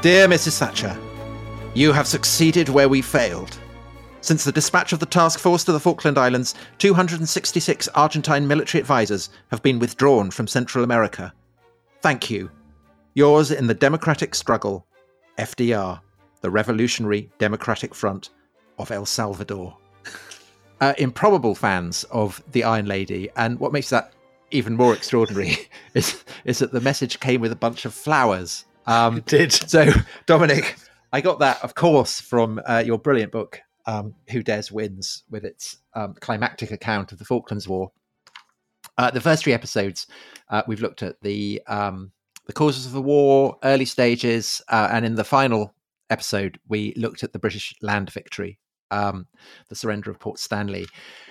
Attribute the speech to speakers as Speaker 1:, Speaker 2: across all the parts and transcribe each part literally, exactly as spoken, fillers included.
Speaker 1: Dear Missus Thatcher, you have succeeded where we failed. Since the dispatch of the task force to the Falkland Islands, two hundred sixty-six Argentine military advisors have been withdrawn from Central America. Thank you. Yours in the democratic struggle, F D R, the Revolutionary Democratic Front of El Salvador. Uh, improbable fans of the Iron Lady, and what makes that even more extraordinary is, is that the message came with a bunch of flowers. Um,
Speaker 2: It did.
Speaker 1: So, Dominic, I got that, of course, from uh, your brilliant book, um, Who Dares Wins, with its um, climactic account of the Falklands War. Uh, the first three episodes, uh, we've looked at the um, the causes of the war, early stages, uh, and in the final episode, we looked at the British land victory, um, the surrender of Port Stanley.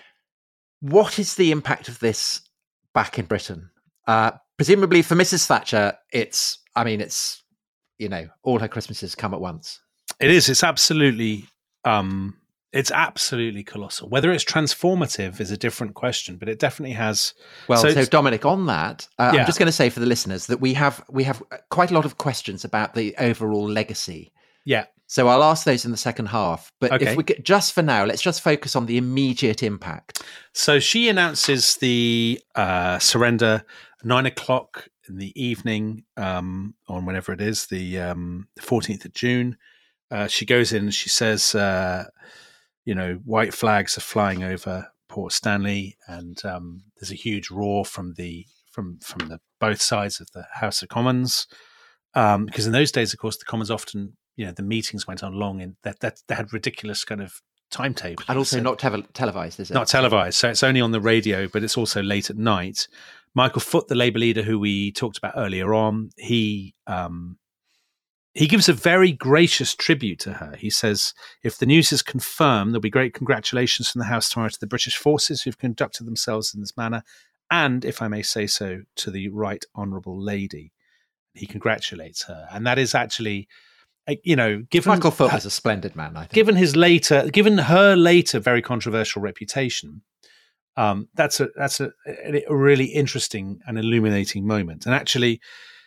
Speaker 1: What is the impact of this back in Britain? Uh, presumably for Missus Thatcher, it's, I mean, it's, you know, all her Christmases come at once.
Speaker 2: It is. It's absolutely, um, it's absolutely colossal. Whether it's transformative is a different question, but it definitely has.
Speaker 1: Well, so, so Dominic, on that, uh,
Speaker 2: yeah.
Speaker 1: I'm just going to say for the listeners that we have we have quite a lot of questions about the overall legacy.
Speaker 2: Yeah.
Speaker 1: So I'll ask those in the second half. But
Speaker 2: Okay.
Speaker 1: if we get, just for now, let's just focus on the immediate impact.
Speaker 2: So she announces the uh, surrender nine o'clock in the evening um, on whenever it is, the um, fourteenth of June. Uh, she goes in and she says, uh, you know, white flags are flying over Port Stanley, and um, there's a huge roar from the from from the both sides of the House of Commons. Um, because in those days, of course, the Commons often, you know, the meetings went on long, and that that they had ridiculous kind of timetable,
Speaker 1: And also
Speaker 2: so,
Speaker 1: not te- televised, is it?
Speaker 2: not televised. So it's only on the radio, but it's also late at night. Michael Foot, the Labour leader who we talked about earlier on, he um, he gives a very gracious tribute to her. He says, if the news is confirmed, there'll be great congratulations from the House tomorrow to the British forces who've conducted themselves in this manner, and, if I may say so, to the Right Honourable Lady. He congratulates her. And that is actually, you know, given
Speaker 1: Michael Foot was a splendid man, I think.
Speaker 2: Given his later, given her later very controversial reputation, um, that's a that's a, a really interesting and illuminating moment. And actually,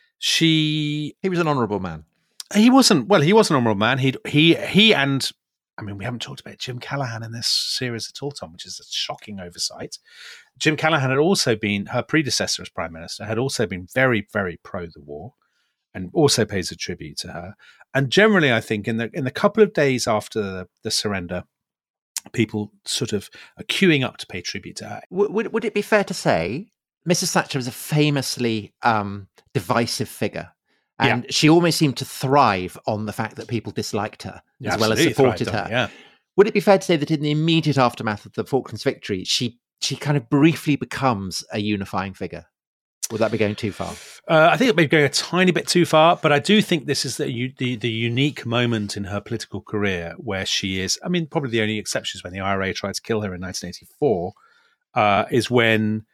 Speaker 2: she
Speaker 1: He was an honourable man.
Speaker 2: he wasn't well. He was an honourable man. He he he and I mean, we haven't talked about Jim Callaghan in this series at all, Tom, which is a shocking oversight. Jim Callaghan had also been, her predecessor as Prime Minister, had also been very, very pro the war, and also pays a tribute to her. And generally, I think in the in the couple of days after the, the surrender, people sort of are queuing up to pay tribute to her.
Speaker 1: W- would would it be fair to say Missus Thatcher was a famously um, divisive figure? And
Speaker 2: Yeah.
Speaker 1: she almost seemed to thrive on the fact that people disliked her as well as
Speaker 2: Absolutely
Speaker 1: supported
Speaker 2: thrived
Speaker 1: her.
Speaker 2: on it, yeah.
Speaker 1: Would it be fair to say that in the immediate aftermath of the Falklands victory, she she kind of briefly becomes a unifying figure? Would that be going too far?
Speaker 2: Uh, I think it may be going a tiny bit too far, but I do think this is the, the the unique moment in her political career where she is. I mean, probably the only exception is when the I R A tried to kill her in nineteen eighty-four. Uh, is when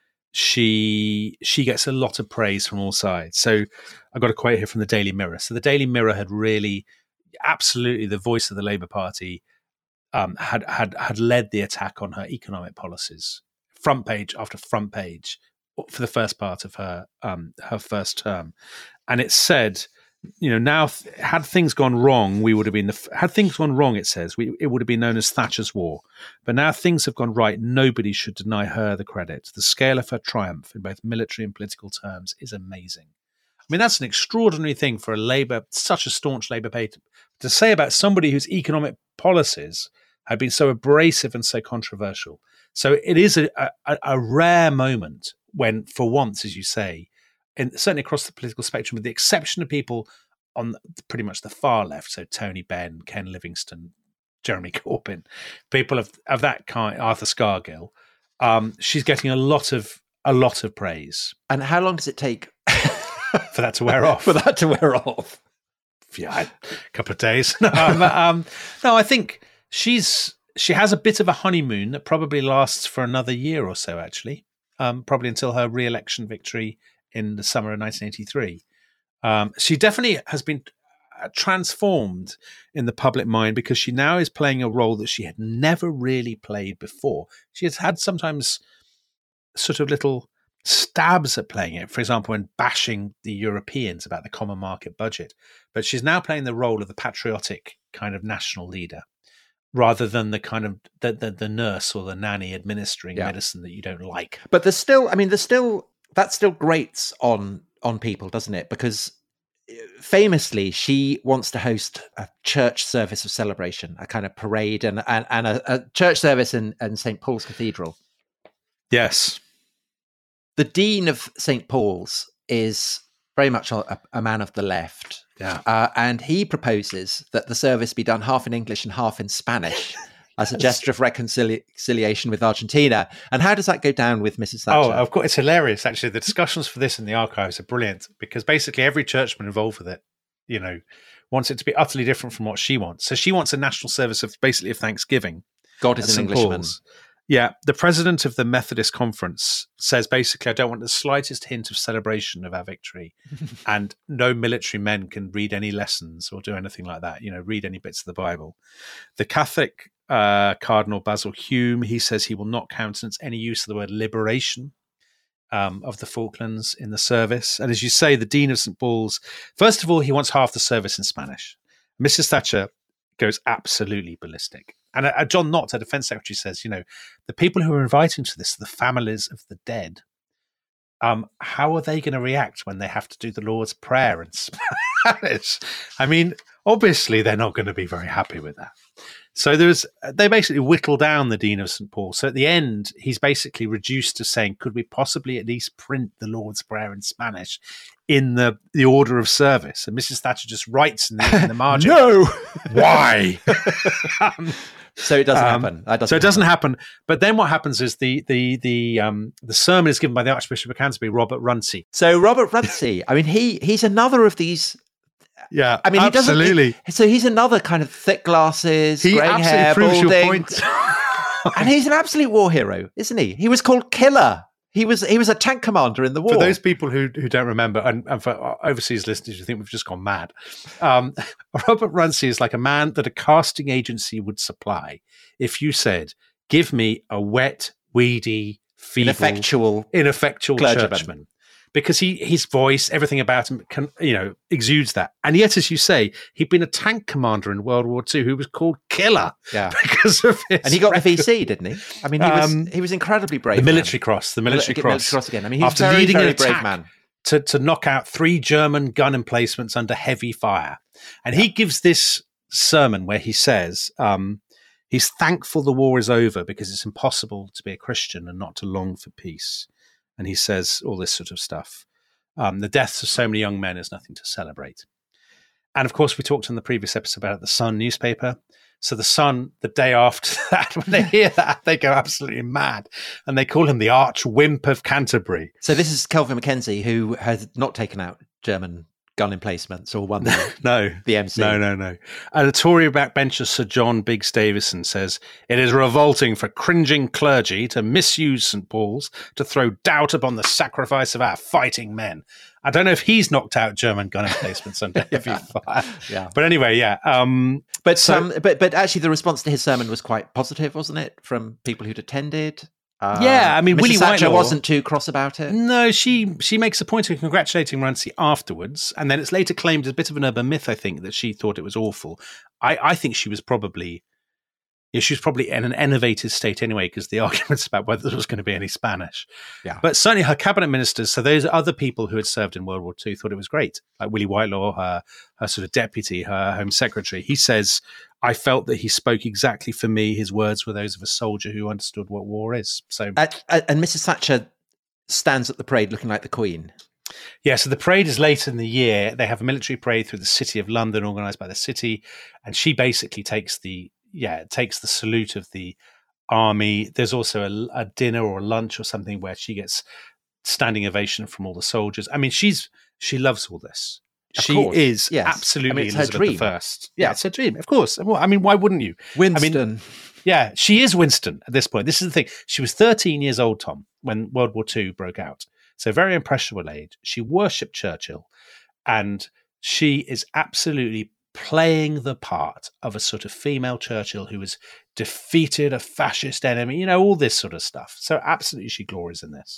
Speaker 2: she she gets a lot of praise from all sides. So I got a quote here from the Daily Mirror. So the Daily Mirror had really, absolutely, the voice of the Labour Party um, had had had led the attack on her economic policies, front page after front page, for the first part of her um, her first term, and it said, you know, now th- had things gone wrong, we would have been the, had things gone wrong. It says we, it would have been known as Thatcher's War, but now things have gone right. Nobody should deny her the credit. The scale of her triumph in both military and political terms is amazing. I mean, that's an extraordinary thing for a Labour, such a staunch Labour party, to, to say about somebody whose economic policies have been so abrasive and so controversial. So it is a, a, a rare moment when, for once, as you say, and certainly across the political spectrum, with the exception of people on pretty much the far left, so Tony Benn, Ken Livingstone, Jeremy Corbyn, people of, of that kind, Arthur Scargill, um, she's getting a lot of a lot of praise.
Speaker 1: And how long does it take
Speaker 2: for that to wear off?
Speaker 1: For that to wear off?
Speaker 2: Yeah, a couple of days. No, um, um, no, I think she's she has a bit of a honeymoon that probably lasts for another year or so, actually, um, probably until her re-election victory in the summer of nineteen eighty-three. Um, she definitely has been transformed in the public mind because she now is playing a role that she had never really played before. She has had sometimes sort of little stabs at playing it, for example, when bashing the Europeans about the common market budget. But she's now playing the role of the patriotic kind of national leader, rather than the kind of the, the, the nurse or the nanny administering yeah. medicine that you don't like.
Speaker 1: But there's still, I mean, there's still, that still grates on on people, doesn't it? Because famously, she wants to host a church service of celebration, a kind of parade and and, and a, a church service in, in Saint Paul's Cathedral.
Speaker 2: Yes.
Speaker 1: The Dean of Saint Paul's is very much a, a man of the left.
Speaker 2: Yeah.
Speaker 1: Uh, and he proposes that the service be done half in English and half in Spanish as a gesture of reconcili- reconciliation with Argentina. And how does that go down with Missus Thatcher?
Speaker 2: Oh, of course, it's hilarious, actually. The discussions for this in the archives are brilliant, because basically every churchman involved with it, you know, wants it to be utterly different from what she wants. So she wants a national service of basically of Thanksgiving.
Speaker 1: God is an Englishman.
Speaker 2: Paul's. Yeah, the president of the Methodist Conference says basically, I don't want the slightest hint of celebration of our victory, and no military men can read any lessons or do anything like that, you know, read any bits of the Bible. The Catholic uh, Cardinal Basil Hume, he says he will not countenance any use of the word liberation um, of the Falklands in the service. And as you say, the Dean of Saint Paul's, first of all, he wants half the service in Spanish. Missus Thatcher goes absolutely ballistic. And uh, John Knott, her defense secretary, says, you know, the people who are inviting to this are the families of the dead. Um, how are they going to react when they have to do the Lord's Prayer in Spanish? I mean, obviously they're not going to be very happy with that. So there's, they basically whittle down the Dean of Saint Paul. So at the end, he's basically reduced to saying, could we possibly at least print the Lord's Prayer in Spanish in the, the order of service? And Missus Thatcher just writes in the, in the margin,
Speaker 1: no,
Speaker 2: why? um,
Speaker 1: so it doesn't
Speaker 2: um,
Speaker 1: happen. That doesn't
Speaker 2: so it doesn't
Speaker 1: happen.
Speaker 2: happen. But then what happens is the the the um, the sermon is given by the Archbishop of Canterbury, Robert Runcie.
Speaker 1: So Robert Runcie, I mean, he he's another of these.
Speaker 2: Yeah,
Speaker 1: I mean,
Speaker 2: absolutely.
Speaker 1: He doesn't, he, so he's another kind of thick glasses,
Speaker 2: he
Speaker 1: greying
Speaker 2: absolutely
Speaker 1: hair,
Speaker 2: proves
Speaker 1: balding,
Speaker 2: your point.
Speaker 1: and he's an absolute war hero, isn't he? He was called Killer. He was he was a tank commander in the war.
Speaker 2: For those people who who don't remember, and, and for overseas listeners who think we've just gone mad, um, Robert Runcie is like a man that a casting agency would supply if you said, "Give me a wet, weedy, feeble,
Speaker 1: ineffectual,
Speaker 2: ineffectual
Speaker 1: clergyman."
Speaker 2: churchman." Because he, his voice, everything about him, can, you know, exudes that. And yet, as you say, he'd been a tank commander in World War Two who was called Killer.
Speaker 1: Yeah,
Speaker 2: because of his
Speaker 1: and he got
Speaker 2: record.
Speaker 1: the V C, didn't he? I mean, he
Speaker 2: um,
Speaker 1: was he was incredibly brave.
Speaker 2: The military
Speaker 1: man.
Speaker 2: cross, the military
Speaker 1: Mil-
Speaker 2: cross,
Speaker 1: military cross again. I mean, he was
Speaker 2: after
Speaker 1: very,
Speaker 2: leading
Speaker 1: very
Speaker 2: an
Speaker 1: brave
Speaker 2: attack
Speaker 1: man
Speaker 2: to to knock out three German gun emplacements under heavy fire, and yeah. he gives this sermon where he says. Um, He's thankful the war is over because it's impossible to be a Christian and not to long for peace. And he says all this sort of stuff. Um, the deaths of so many young men is nothing to celebrate. And of course, we talked in the previous episode about the Sun newspaper. So the Sun, the day after that, when they hear that, they go absolutely mad. And they call him the arch wimp of Canterbury.
Speaker 1: So this is Kelvin Mackenzie, who has not taken out German gun emplacements or won the,
Speaker 2: no,
Speaker 1: the M C.
Speaker 2: No, no, no. And a Tory backbencher, Sir John Biggs Davison, says, it is revolting for cringing clergy to misuse Saint Paul's to throw doubt upon the sacrifice of our fighting men. I don't know if he's knocked out German gun emplacements under heavy fire.
Speaker 1: Yeah.
Speaker 2: But anyway, yeah. Um,
Speaker 1: but,
Speaker 2: so,
Speaker 1: um, but but actually the response to his sermon was quite positive, wasn't it, from people who'd attended? Uh,
Speaker 2: yeah, I mean,
Speaker 1: Missus
Speaker 2: Willie
Speaker 1: Thatcher
Speaker 2: Whitelaw
Speaker 1: wasn't too cross about it.
Speaker 2: No, she she makes a point of congratulating Runcie afterwards, and then it's later claimed as a bit of an urban myth, I think, that she thought it was awful. I, I think she was probably, yeah, she was probably in an enervated state anyway, because the arguments about whether there was going to be any Spanish.
Speaker 1: Yeah.
Speaker 2: But certainly her cabinet ministers, so those other people who had served in World War Two, thought it was great. Like Willie Whitelaw, her, her sort of deputy, her Home Secretary, he says, I felt that he spoke exactly for me. His words were those of a soldier who understood what war is. So,
Speaker 1: uh, and Missus Thatcher stands at the parade looking like the Queen.
Speaker 2: Yeah, so the parade is later in the year. They have a military parade through the city of London, organised by the city, and she basically takes the yeah takes the salute of the army. There's also a, a dinner or a lunch or something where she gets standing ovation from all the soldiers. I mean, she's she loves all this.
Speaker 1: Of
Speaker 2: she
Speaker 1: course.
Speaker 2: is
Speaker 1: Yes.
Speaker 2: absolutely
Speaker 1: I mean, it's her
Speaker 2: Elizabeth
Speaker 1: dream.
Speaker 2: the First. Yeah, it's her dream, of course. Well, I mean, why wouldn't you?
Speaker 1: Winston.
Speaker 2: I mean, yeah, she is Winston at this point. This is the thing. She was thirteen years old, Tom, when World War Two broke out. So very impressionable age. She worshipped Churchill, and she is absolutely playing the part of a sort of female Churchill who has defeated a fascist enemy, you know, all this sort of stuff. So absolutely she glories in this.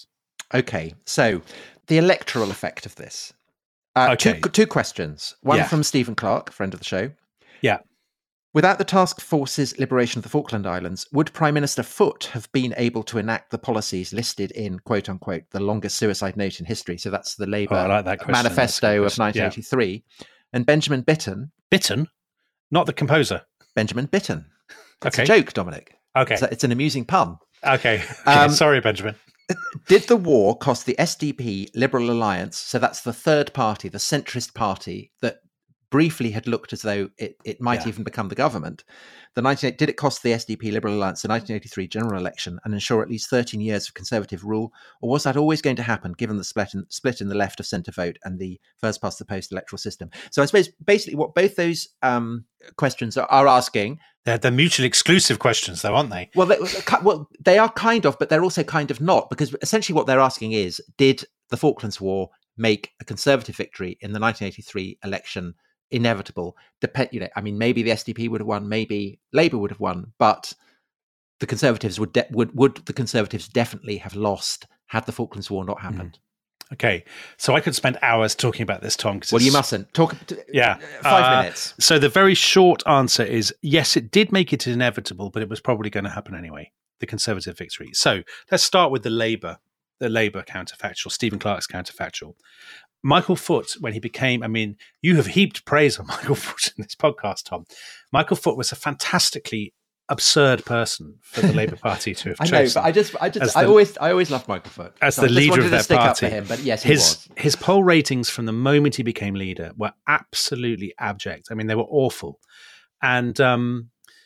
Speaker 1: Okay, so the electoral effect of this. Uh,
Speaker 2: Okay.
Speaker 1: two, two questions. One
Speaker 2: Yeah.
Speaker 1: from Stephen Clark, friend of the show.
Speaker 2: Yeah.
Speaker 1: Without the task force's liberation of the Falkland Islands, would Prime Minister Foote have been able to enact the policies listed in, quote unquote, the longest suicide note in history? So that's the Labour
Speaker 2: Oh, I like that question.
Speaker 1: manifesto
Speaker 2: That's a good
Speaker 1: of
Speaker 2: question.
Speaker 1: nineteen eighty-three. Yeah. And Benjamin Bitton.
Speaker 2: Bitton? Not the composer.
Speaker 1: Benjamin Bitton. It's
Speaker 2: Okay.
Speaker 1: a joke, Dominic.
Speaker 2: Okay.
Speaker 1: It's, a, it's an amusing pun.
Speaker 2: Okay. okay.
Speaker 1: Um,
Speaker 2: Sorry, Benjamin.
Speaker 1: Did the war cost the S D P Liberal Alliance, so that's the third party, the centrist party that briefly had looked as though it, it might
Speaker 2: Yeah.
Speaker 1: even become the government, the nineteen did it cost the S D P Liberal Alliance the nineteen eighty-three general election and ensure at least thirteen years of Conservative rule, or was that always going to happen given the split in, split in the left of centre vote and the first past the post electoral system? So I suppose basically what both those um, questions are, are asking.
Speaker 2: They're, they're mutually exclusive questions, though, aren't they?
Speaker 1: Well, they, well, they are kind of, but they're also kind of not, because essentially what they're asking is, did the Falklands War make a Conservative victory in the nineteen eighty-three election inevitable? Depend, you know, I mean, maybe the S D P would have won, maybe Labour would have won, but the Conservatives would de- would would the Conservatives definitely have lost had the Falklands War not happened.
Speaker 2: Mm. Okay, so I could spend hours talking about this, Tom.
Speaker 1: Well, you mustn't talk.
Speaker 2: Yeah,
Speaker 1: five
Speaker 2: uh,
Speaker 1: minutes.
Speaker 2: So the very short answer is yes, it did make it inevitable, but it was probably going to happen anyway. The Conservative victory. So let's start with the Labour, the Labour counterfactual, Stephen Clark's counterfactual. Michael Foot, when he became, I mean, you have heaped praise on Michael Foot in this podcast, Tom. Michael Foot was a fantastically absurd person for the Labour Party to have
Speaker 1: I
Speaker 2: chosen.
Speaker 1: know, but I just, I just,
Speaker 2: the,
Speaker 1: I always, I always loved Michael Foot
Speaker 2: as
Speaker 1: so
Speaker 2: the
Speaker 1: I just
Speaker 2: leader
Speaker 1: wanted
Speaker 2: of
Speaker 1: to
Speaker 2: their
Speaker 1: stick
Speaker 2: party.
Speaker 1: Up for him, but yes, he
Speaker 2: his
Speaker 1: was.
Speaker 2: his poll ratings from the moment he became leader were absolutely abject. I mean, they were awful, and um,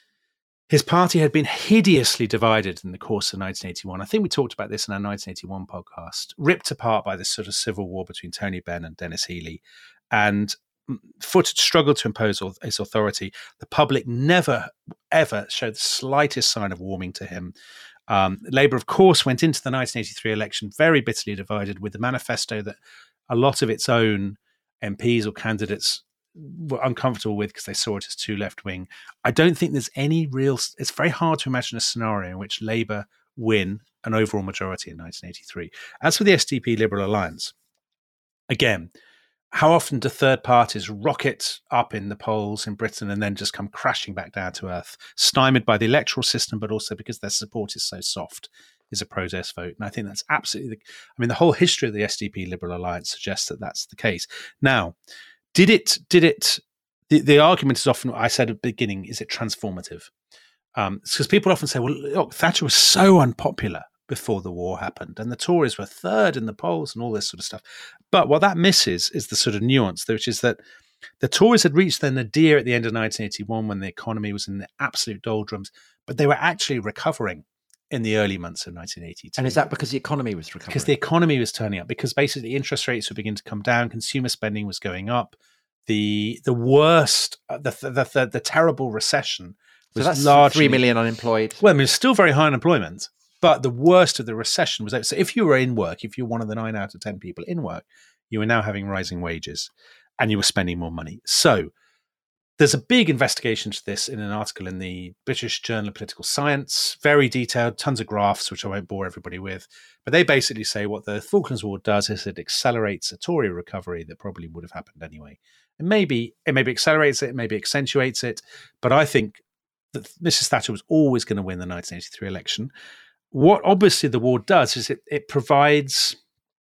Speaker 2: his party had been hideously divided in the course of nineteen eighty-one. I think we talked about this in our nineteen eighty-one podcast, ripped apart by this sort of civil war between Tony Benn and Dennis Healey, and Foot had struggled to impose his authority. The public never, ever showed the slightest sign of warming to him. Um, Labour, of course, went into the nineteen eighty-three election very bitterly divided with the manifesto that a lot of its own M Ps or candidates were uncomfortable with because they saw it as too left-wing. I don't think there's any real... It's very hard to imagine a scenario in which Labour win an overall majority in nineteen eighty-three. As for the S D P Liberal Alliance, again... How often do third parties rocket up in the polls in Britain and then just come crashing back down to earth, stymied by the electoral system, but also because their support is so soft, is a protest vote? And I think that's absolutely, the, I mean, the whole history of the S D P Liberal Alliance suggests that that's the case. Now, did it, did it, the, the argument is often, I said at the beginning, is it transformative? Um, because people often say, well, look, Thatcher was so unpopular before the war happened, and the Tories were third in the polls and all this sort of stuff. But what that misses is the sort of nuance, which is that the Tories had reached their nadir at the end of nineteen eighty-one when the economy was in the absolute doldrums, but they were actually recovering in the early months of nineteen eighty-two.
Speaker 1: And is that because the economy was recovering?
Speaker 2: Because the economy was turning up, because basically interest rates were beginning to come down, consumer spending was going up, the the worst, the the, the, the terrible recession was
Speaker 1: so that's
Speaker 2: largely...
Speaker 1: three million unemployed.
Speaker 2: Well, I mean, it's still very high unemployment. But the worst of the recession was over. So if you were in work, if you're one of the nine out of ten people in work, you were now having rising wages and you were spending more money. So there's a big investigation to this in an article in the British Journal of Political Science, very detailed, tons of graphs, which I won't bore everybody with. But they basically say what the Falklands War does is it accelerates a Tory recovery that probably would have happened anyway. And maybe it maybe accelerates it, maybe accentuates it. But I think that Missus Thatcher was always going to win the nineteen eighty-three election. What obviously the war does is it, it provides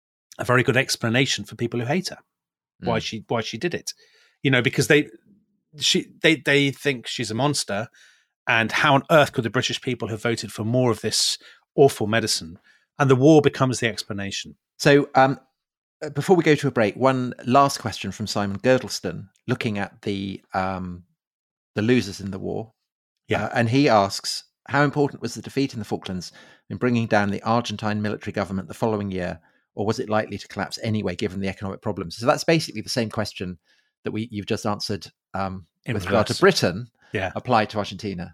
Speaker 2: a very good explanation for people who hate her, why mm. she why she did it. You know, because they she they they think she's a monster, and how on earth could the British people have voted for more of this awful medicine? And the war becomes the explanation.
Speaker 1: So um, before we go to a break, one last question from Simon Girdleston, looking at the um, the losers in the war.
Speaker 2: Yeah,
Speaker 1: uh, and he asks, how important was the defeat in the Falklands in bringing down the Argentine military government the following year, or was it likely to collapse anyway, given the economic problems? So that's basically the same question that we you've just answered um, with
Speaker 2: reverse.
Speaker 1: regard to Britain,
Speaker 2: yeah.
Speaker 1: applied to Argentina.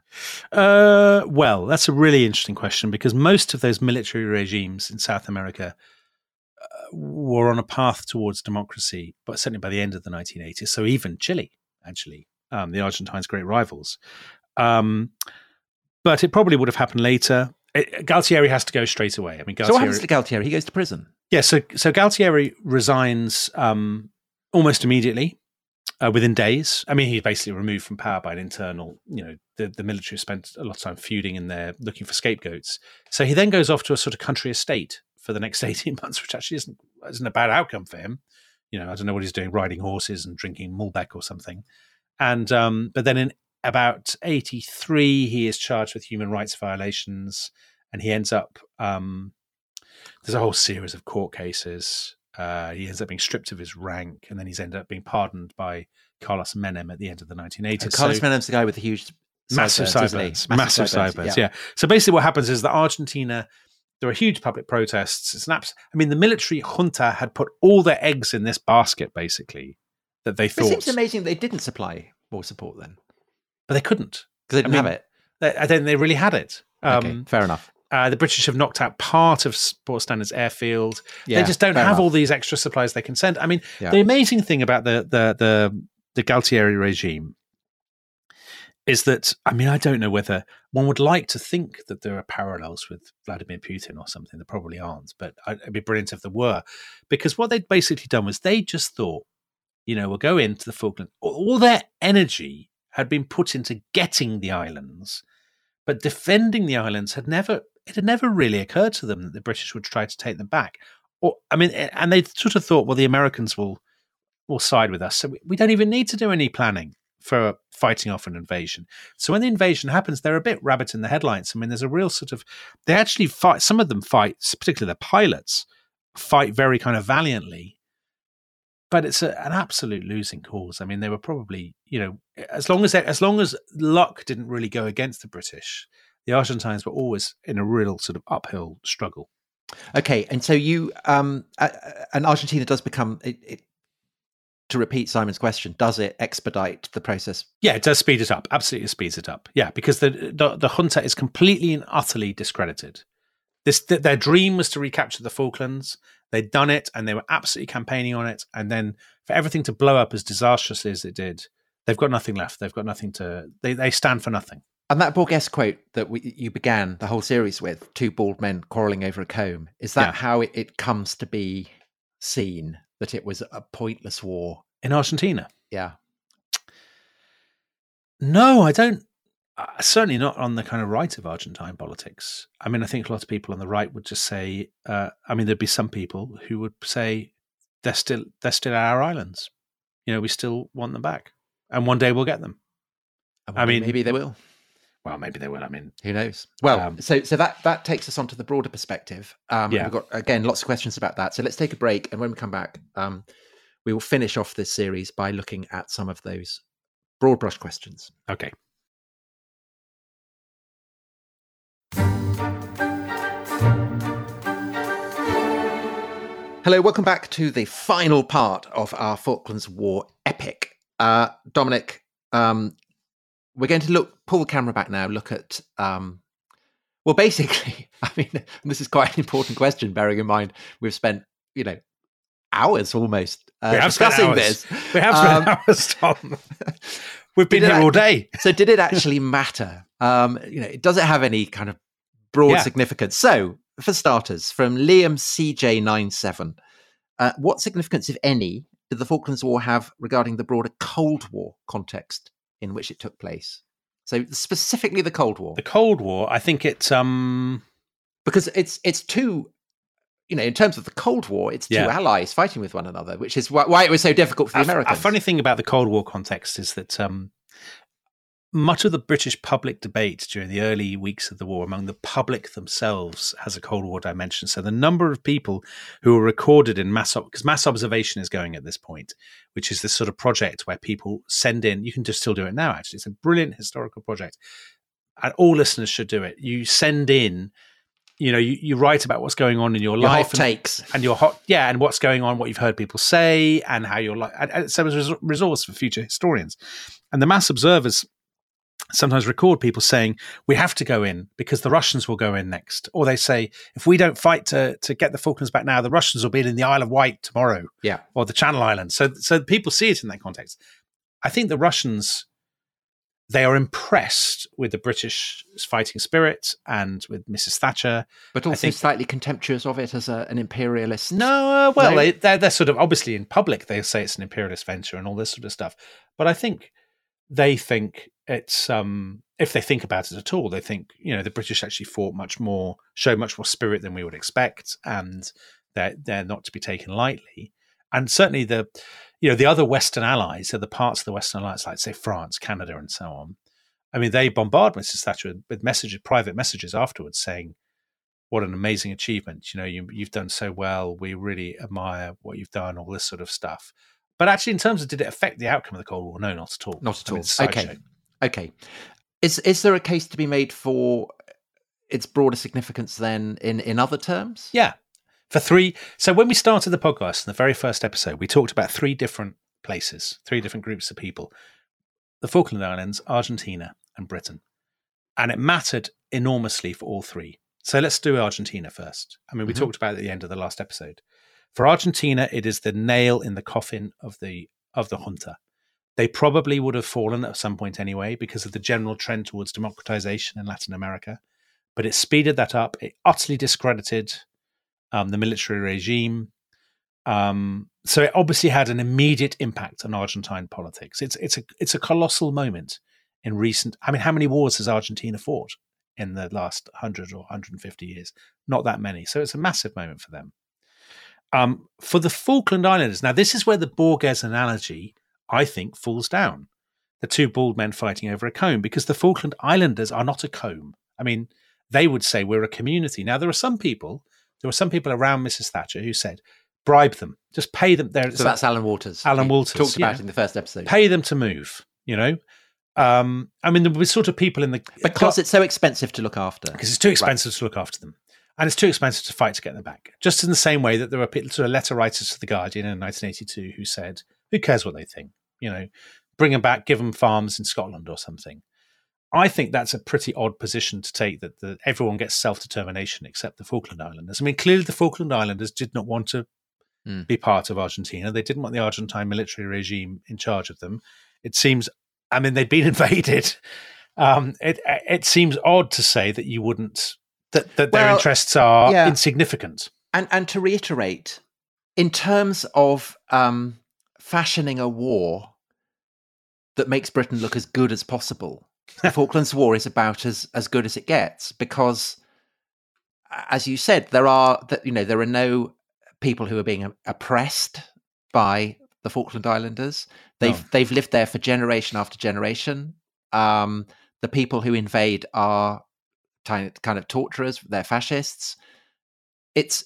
Speaker 2: Uh, well, that's a really interesting question, because most of those military regimes in South America uh, were on a path towards democracy, but certainly by the end of the nineteen eighties. So even Chile, actually, um, the Argentines' great rivals. Um, But it probably would have happened later. It, Galtieri has to go straight away. I mean, Galtieri,
Speaker 1: so what happens to Galtieri? He goes to prison.
Speaker 2: Yeah, so so Galtieri resigns um, almost immediately, uh, within days. I mean, he's basically removed from power by an internal, you know, the, the military spent a lot of time feuding in there, looking for scapegoats. So he then goes off to a sort of country estate for the next eighteen months, which actually isn't, isn't a bad outcome for him. You know, I don't know what he's doing, riding horses and drinking Malbec or something. And um, but then in about eighty-three, he is charged with human rights violations, and he ends up, um, there's a whole series of court cases. Uh, he ends up being stripped of his rank, and then he's ended up being pardoned by Carlos Menem at the end of the nineteen eighties.
Speaker 1: So Carlos
Speaker 2: so,
Speaker 1: Menem's the guy with the huge
Speaker 2: massive
Speaker 1: sideburns,
Speaker 2: sideburns,
Speaker 1: massive,
Speaker 2: massive
Speaker 1: sideburns,
Speaker 2: sideburns.
Speaker 1: yeah.
Speaker 2: Yeah. So basically, what happens is that Argentina, there are huge public protests. It's an abs- I mean, the military junta had put all their eggs in this basket, basically, that they thought.
Speaker 1: It seems amazing they didn't supply more support then,
Speaker 2: but they couldn't
Speaker 1: because they didn't
Speaker 2: I mean,
Speaker 1: have it.
Speaker 2: They, I don't think they really had it. Um,
Speaker 1: Okay, fair enough.
Speaker 2: Uh, the British have knocked out part of Port Standards Airfield.
Speaker 1: Yeah,
Speaker 2: they just don't
Speaker 1: fair
Speaker 2: have
Speaker 1: enough.
Speaker 2: all these extra supplies they can send. I mean,
Speaker 1: Yeah.
Speaker 2: the amazing thing about the the the the Galtieri regime is that, I mean, I don't know whether one would like to think that there are parallels with Vladimir Putin or something. There probably aren't, but it'd be brilliant if there were, because what they'd basically done was they just thought, you know, we'll go into the Falklands. All their energy had been put into getting the islands, but defending the islands had never, it had never really occurred to them that the British would try to take them back. Or, I mean, and they sort of thought, well, the Americans will will side with us, so we, we don't even need to do any planning for fighting off an invasion. So when the invasion happens, they're a bit rabbit in the headlights. I mean, there's a real sort of, they actually fight, some of them fight, particularly the pilots, fight very kind of valiantly, but it's a, an absolute losing cause. I mean, they were probably, you know, as long as they, as long as luck didn't really go against the British, the Argentines were always in a real sort of uphill struggle.
Speaker 1: Okay, and so you, um, uh, and Argentina does become, it, it, to repeat Simon's question, does it expedite the process?
Speaker 2: Yeah, it does speed it up. Absolutely speeds it up. Yeah, because the the, the junta is completely and utterly discredited. This th- their dream was to recapture the Falklands. They'd done it, and they were absolutely campaigning on it. And then for everything to blow up as disastrously as it did, they've got nothing left. They've got nothing to. They they stand for nothing.
Speaker 1: And that Borges quote that we, you began the whole series with, two bald men quarrelling over a comb, is that
Speaker 2: Yeah.
Speaker 1: how it, it comes to be seen, that it was a pointless war?
Speaker 2: In Argentina?
Speaker 1: Yeah.
Speaker 2: No, I don't. Uh, certainly not on the kind of right of Argentine politics. I mean, I think a lot of people on the right would just say, uh, I mean, there'd be some people who would say they're still they're still our islands. You know, we still want them back, and one day we'll get them.
Speaker 1: And
Speaker 2: I mean,
Speaker 1: maybe they will.
Speaker 2: Well, maybe they will. I mean,
Speaker 1: Who knows? Well,
Speaker 2: Um,
Speaker 1: so so that that takes us on to the broader perspective. Um,
Speaker 2: Yeah.
Speaker 1: We've got, again, lots of questions about that. So let's take a break. And when we come back, um, we will finish off this series by looking at some of those broad brush questions.
Speaker 2: okay.
Speaker 1: Hello, welcome back to the final part of our Falklands War epic. Uh, Dominic, um, we're going to look, pull the camera back now, look at, um, well, basically, I mean, this is quite an important question, bearing in mind we've spent, you know, hours almost uh,
Speaker 2: We have spent
Speaker 1: discussing
Speaker 2: hours.
Speaker 1: this.
Speaker 2: We have spent
Speaker 1: Um,
Speaker 2: hours, Tom. We've been
Speaker 1: Did
Speaker 2: here
Speaker 1: it
Speaker 2: all
Speaker 1: act-
Speaker 2: day.
Speaker 1: So did it actually matter? Um, you know, does it have any kind of broad
Speaker 2: Yeah.
Speaker 1: significance? So, for starters, from Liam C J ninety-seven, uh, what significance, if any, did the Falklands War have regarding the broader Cold War context in which it took place? So specifically the Cold War,
Speaker 2: The Cold War, I think it. Um,
Speaker 1: because it's it's two, you know, in terms of the Cold War, it's two
Speaker 2: Yeah.
Speaker 1: allies fighting with one another, which is why, why it was so difficult for the
Speaker 2: a,
Speaker 1: Americans.
Speaker 2: a funny thing about the Cold War context is that um, much of the British public debate during the early weeks of the war among the public themselves has a Cold War dimension. So the number of people who are recorded in mass, because mass observation is going at this point, which is this sort of project where people send in, you can just still do it now, actually. It's a brilliant historical project. And all listeners should do it. You send in, you know, you, you write about what's going on in your,
Speaker 1: Your
Speaker 2: life.
Speaker 1: hot
Speaker 2: and-
Speaker 1: takes.
Speaker 2: and your hot, yeah, and what's going on, what you've heard people say, and how you're like, and, and so it's a resource for future historians. And the mass observers sometimes record people saying, we have to go in because the Russians will go in next. Or they say, if we don't fight to, to get the Falklands back now, the Russians will be in the Isle of Wight tomorrow.
Speaker 1: Yeah.
Speaker 2: Or the Channel Islands. So, so people see it in that context. I think the Russians, they are impressed with the British fighting spirit and with Missus Thatcher.
Speaker 1: But also
Speaker 2: I think,
Speaker 1: slightly contemptuous of it as a, an imperialist.
Speaker 2: No, uh, well,
Speaker 1: No?
Speaker 2: They, they're, they're sort of, obviously in public, they say it's an imperialist venture and all this sort of stuff. But I think they think it's, um, if they think about it at all, they think, you know, the British actually fought much more, showed much more spirit than we would expect, and they're, they're not to be taken lightly. And certainly the, you know, the other Western allies, so the parts of the Western allies, like say France, Canada, and so on. I mean, they bombard Missus Thatcher with, with messages, private messages afterwards, saying, "What an amazing achievement! You know, you, you've done so well. We really admire what you've done." All this sort of stuff. But actually, in terms of did it affect the outcome of the Cold War? No, not at all.
Speaker 1: Not at
Speaker 2: I
Speaker 1: all.
Speaker 2: mean,
Speaker 1: okay,
Speaker 2: show.
Speaker 1: okay. Is is there a case to be made for its broader significance then in in other terms?
Speaker 2: Yeah. For three, so when we started the podcast in the very first episode, we talked about three different places, three different groups of people: the Falkland Islands, Argentina, and Britain. And it mattered enormously for all three. So let's do Argentina first. I mean, we mm-hmm. talked about it at the end of the last episode. For Argentina, it is the nail in the coffin of the of the junta. They probably would have fallen at some point anyway because of the general trend towards democratization in Latin America. But it speeded that up. It utterly discredited Um, the military regime. Um, so it obviously had an immediate impact on Argentine politics. It's it's a it's a colossal moment in recent. I mean, how many wars has Argentina fought in the last one hundred or one hundred fifty years? Not that many. So it's a massive moment for them. Um, for the Falkland Islanders, now this is where the Borges analogy, I think, falls down. The two bald men fighting over a comb, because the Falkland Islanders are not a comb. I mean, they would say we're a community. Now, there are some people. There were some people around Missus Thatcher who said, bribe them, just pay them. There,
Speaker 1: so that's Alan Walters.
Speaker 2: Alan
Speaker 1: he
Speaker 2: Walters.
Speaker 1: Talked about
Speaker 2: yeah.
Speaker 1: it in the first episode.
Speaker 2: Pay them to move, you know. Um, I mean, there were sort of people in the...
Speaker 1: Because it's so expensive to look after.
Speaker 2: Because it's too expensive right. to look after them. And it's too expensive to fight to get them back. Just in the same way that there were people, sort of letter writers to The Guardian in nineteen eighty-two who said, who cares what they think? You know, bring them back, give them farms in Scotland or something. I think that's a pretty odd position to take, that the, everyone gets self-determination except the Falkland Islanders. I mean, clearly the Falkland Islanders did not want to mm. be part of Argentina. They didn't want the Argentine military regime in charge of them. It seems, I mean, they'd been invaded. Um, it it seems odd to say that you wouldn't, that, that their well, interests are yeah. insignificant.
Speaker 1: And and to reiterate, in terms of um, fashioning a war that makes Britain look as good as possible, the Falklands War is about as, as good as it gets, because, as you said, there are you know there are no people who are being oppressed by the Falkland Islanders. They've no. they've lived there for generation after generation. Um, the people who invade are kind of, kind of torturers. They're fascists. It's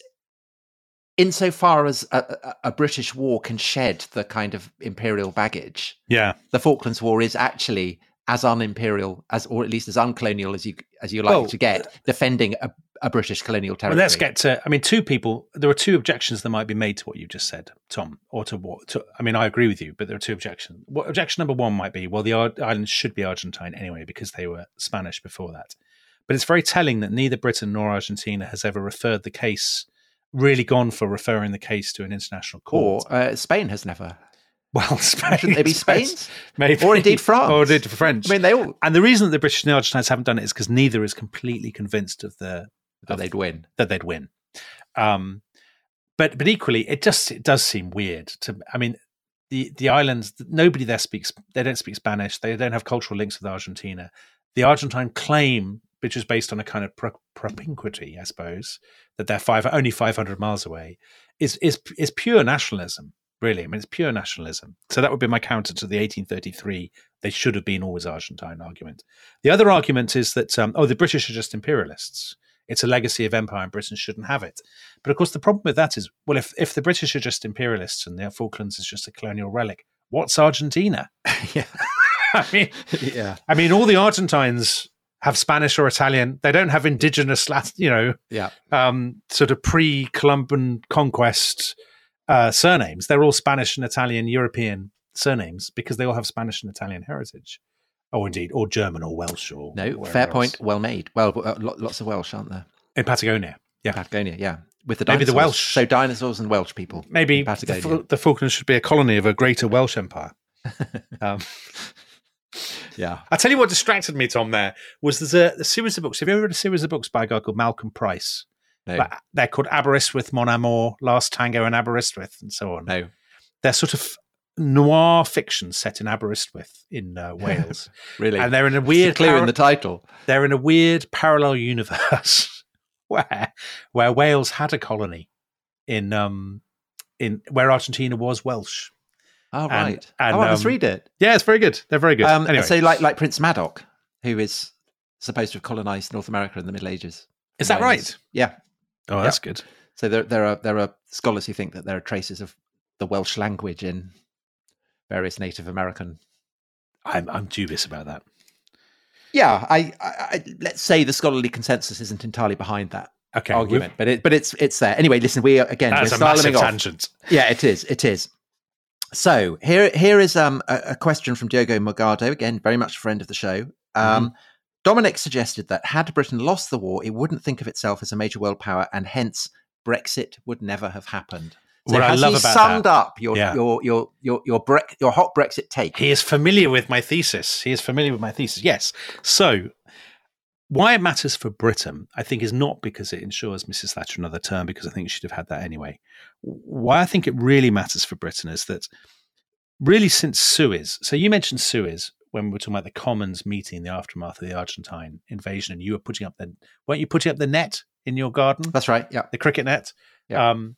Speaker 1: insofar as a, a, a British war can shed the kind of imperial baggage.
Speaker 2: Yeah,
Speaker 1: the Falklands War is actually as unimperial as, or at least as uncolonial as you as you like
Speaker 2: well,
Speaker 1: to get, defending a, a British colonial territory.
Speaker 2: Well, let's get to. I mean, two people. There are two objections that might be made to what you just said, Tom, or to what. To, I mean, I agree with you, but there are two objections. What, objection number one might be, well, the islands should be Argentine anyway because they were Spanish before that. But it's very telling that neither Britain nor Argentina has ever referred the case, really gone for referring the case to an international court.
Speaker 1: Or uh, Spain has never.
Speaker 2: Well, Spain.
Speaker 1: Shouldn't they be Spain's?
Speaker 2: Maybe.
Speaker 1: Or indeed France.
Speaker 2: Or indeed French.
Speaker 1: I mean, they all.
Speaker 2: And the reason that the British and the Argentines haven't done it is because neither is completely convinced of the
Speaker 1: that
Speaker 2: of,
Speaker 1: they'd win.
Speaker 2: That they'd win. Um, but but equally, it just it does seem weird to. I mean, the the islands. Nobody there speaks. They don't speak Spanish. They don't have cultural links with Argentina. The Argentine claim, which is based on a kind of pro- propinquity, I suppose, that they're five only five hundred miles away, is is is pure nationalism. Really, I mean, it's pure nationalism. So that would be my counter to the eighteen thirty-three, they should have been always Argentine argument. The other argument is that, um, oh, the British are just imperialists. It's a legacy of empire and Britain shouldn't have it. But of course, the problem with that is, well, if, if the British are just imperialists and the Falklands is just a colonial relic, what's Argentina?
Speaker 1: yeah.
Speaker 2: I mean,
Speaker 1: yeah.
Speaker 2: I mean, all the Argentines have Spanish or Italian. They don't have indigenous, you know,
Speaker 1: yeah.
Speaker 2: um, sort of pre-Columbian conquest Uh, surnames. They're all Spanish and Italian, European surnames because they all have Spanish and Italian heritage. Oh, indeed, or German or Welsh or
Speaker 1: no. Fair else. Point. Well made. Well, uh, lots of Welsh, aren't there?
Speaker 2: In Patagonia, yeah,
Speaker 1: Patagonia, yeah. With the
Speaker 2: maybe
Speaker 1: dinosaurs.
Speaker 2: the Welsh.
Speaker 1: So dinosaurs and Welsh people.
Speaker 2: Maybe
Speaker 1: in Patagonia.
Speaker 2: the, the Falklands should be a colony of a greater Welsh empire. um.
Speaker 1: Yeah.
Speaker 2: I'll tell you what distracted me, Tom, there, was there's a, a series of books. Have you ever read a series of books by a guy called Malcolm Price?
Speaker 1: No.
Speaker 2: Like, they're called Aberystwyth, Mon Amour, Last Tango in Aberystwyth, and so on.
Speaker 1: No.
Speaker 2: They're sort of noir fiction set in Aberystwyth in uh, Wales.
Speaker 1: Really?
Speaker 2: And they're in a weird...
Speaker 1: clear
Speaker 2: para-
Speaker 1: in the title.
Speaker 2: They're in a weird parallel universe where where Wales had a colony in um in where Argentina was Welsh.
Speaker 1: Oh,
Speaker 2: And-
Speaker 1: right.
Speaker 2: and,
Speaker 1: oh, I must
Speaker 2: um,
Speaker 1: read it.
Speaker 2: Yeah, it's very good. They're very good.
Speaker 1: Um,
Speaker 2: anyway,
Speaker 1: So, like, like Prince Madoc, who is supposed to have colonized North America in the Middle Ages.
Speaker 2: is that
Speaker 1: Wales.
Speaker 2: right?
Speaker 1: Yeah.
Speaker 2: Oh, that's good.
Speaker 1: So there, there are there are scholars who think that there are traces of the Welsh language in various Native American.
Speaker 2: I'm I'm dubious about that.
Speaker 1: Yeah, I, I, I let's say the scholarly consensus isn't entirely behind that
Speaker 2: Okay,
Speaker 1: argument, but it but it's it's there anyway. Listen, we are, again
Speaker 2: That's
Speaker 1: we're
Speaker 2: a massive
Speaker 1: styling off.
Speaker 2: tangent.
Speaker 1: Yeah, it is. It is. So here here is um a, a question from Diogo Morgado, again very much a friend of the show. Um,
Speaker 2: Mm-hmm.
Speaker 1: Dominic suggested that had Britain lost the war, it wouldn't think of itself as a major world power, and hence Brexit would never have happened. So
Speaker 2: What I
Speaker 1: has
Speaker 2: love
Speaker 1: he
Speaker 2: about
Speaker 1: summed
Speaker 2: that-
Speaker 1: up your,
Speaker 2: Yeah.
Speaker 1: your your your your Bre- your hot Brexit take?
Speaker 2: He is familiar with my thesis. He is familiar with my thesis. Yes. So why it matters for Britain, I think, is not because it ensures Missus Thatcher another term, because I think she should have had that anyway. Why I think it really matters for Britain is that really since Suez, so you mentioned Suez when we were talking about the Commons meeting in the aftermath of the Argentine invasion, and you were putting up the, weren't you putting up the net in your garden?
Speaker 1: That's right. Yeah.
Speaker 2: The cricket net.
Speaker 1: Yeah.
Speaker 2: Um,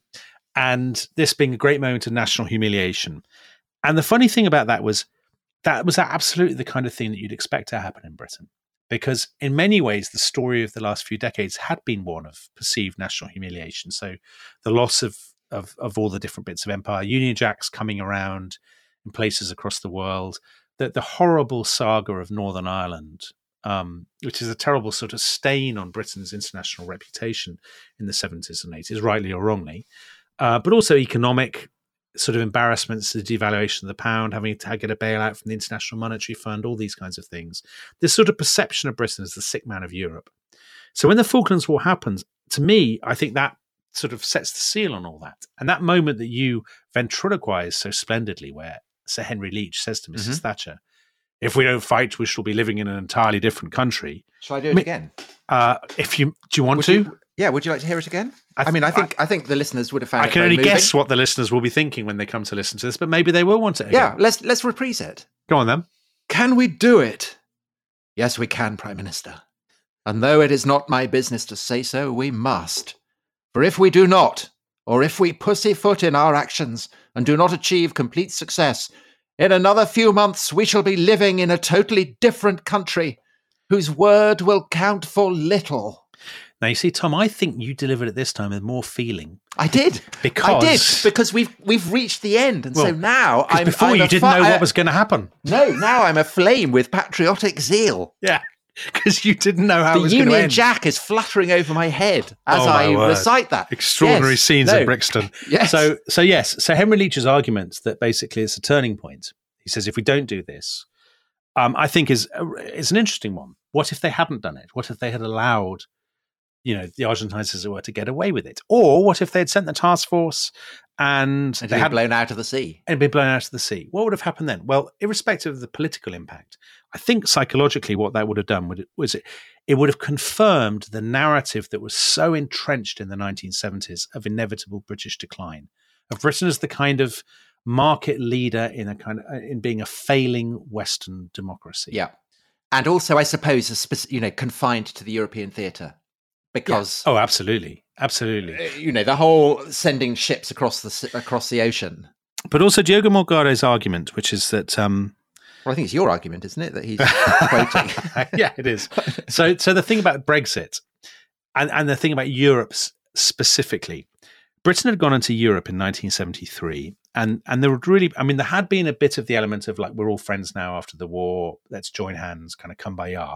Speaker 2: and this being a great moment of national humiliation. And the funny thing about that was that was absolutely the kind of thing that you'd expect to happen in Britain. Because in many ways, the story of the last few decades had been one of perceived national humiliation. So the loss of, of, of all the different bits of empire, Union Jacks coming around in places across the world, the, the horrible saga of Northern Ireland, um, which is a terrible sort of stain on Britain's international reputation in the seventies and eighties, rightly or wrongly, uh, but also economic sort of embarrassments, the devaluation of the pound, having to get a bailout from the International Monetary Fund, all these kinds of things. This sort of perception of Britain as the sick man of Europe. So when the Falklands War happens, to me, I think that sort of sets the seal on all that. And that moment that you ventriloquize so splendidly, where Sir Henry Leach says to Missus
Speaker 1: Mhm.
Speaker 2: Thatcher, if we don't fight, we shall be living in an entirely different country.
Speaker 1: Shall I do it
Speaker 2: Me-
Speaker 1: again?
Speaker 2: Uh, if you do you want
Speaker 1: Would
Speaker 2: to?
Speaker 1: you- yeah. Would you like to hear it again?
Speaker 2: I
Speaker 1: I,
Speaker 2: th-
Speaker 1: mean, I think I, think the listeners would have found.
Speaker 2: I
Speaker 1: it
Speaker 2: can
Speaker 1: very
Speaker 2: only
Speaker 1: moving.
Speaker 2: guess what the listeners will be thinking when they come to listen to this, but maybe they will want it again.
Speaker 1: Yeah. Let's let's reprise it.
Speaker 2: Go on then.
Speaker 1: Can we do it? Yes, we can, Prime Minister. And though it is not my business to say so, we must. For if we do not, or if we pussyfoot in our actions and do not achieve complete success, in another few months we shall be living in a totally different country whose word will count for little.
Speaker 2: Now you see, Tom, I think you delivered it this time with more feeling.
Speaker 1: I did.
Speaker 2: Because-
Speaker 1: I did, because we've we've reached the end, and so
Speaker 2: Well,
Speaker 1: now
Speaker 2: 'Cause
Speaker 1: I'm
Speaker 2: before
Speaker 1: I'm
Speaker 2: you
Speaker 1: a
Speaker 2: didn't
Speaker 1: fi-
Speaker 2: know
Speaker 1: I-
Speaker 2: what was going to happen.
Speaker 1: No, now I'm aflame with patriotic zeal.
Speaker 2: Yeah, because you didn't know how it
Speaker 1: The
Speaker 2: was going to
Speaker 1: Union
Speaker 2: end.
Speaker 1: Jack is fluttering over my head as
Speaker 2: Oh, my
Speaker 1: I
Speaker 2: word.
Speaker 1: recite that.
Speaker 2: Extraordinary
Speaker 1: Yes,
Speaker 2: scenes
Speaker 1: no,
Speaker 2: in Brixton.
Speaker 1: Yes.
Speaker 2: So, so yes. So Henry Leach's argument that basically it's a turning point. He says if we don't do this, um, I think is is an interesting one. What if they hadn't done it? What if they had allowed, you know, the Argentines, as it were, to get away with it? Or what if they had sent the task force and
Speaker 1: and
Speaker 2: they
Speaker 1: they
Speaker 2: had
Speaker 1: blown out of the sea.
Speaker 2: and been blown out of the sea? What would have happened then? Well, irrespective of the political impact, I think psychologically what that would have done would, was it, it would have confirmed the narrative that was so entrenched in the nineteen seventies of inevitable British decline, of Britain as the kind of market leader in a kind of in being a failing Western democracy.
Speaker 1: Yeah. And also, I suppose, a spec- you know, confined to the European theatre. Because,
Speaker 2: Oh, absolutely, absolutely.
Speaker 1: uh, you know, the whole sending ships across the s- across the ocean.
Speaker 2: But also Diogo Morgado's argument, which is that. Um,
Speaker 1: Well, I think it's your argument, isn't it, that he's quoting?
Speaker 2: Yeah, it is. So, so the thing about Brexit and, and the thing about Europe s- specifically, Britain had gone into Europe in nineteen seventy-three, and and there would really, I mean, there had been a bit of the element of like, we're all friends now after the war, let's join hands, kind of kumbaya.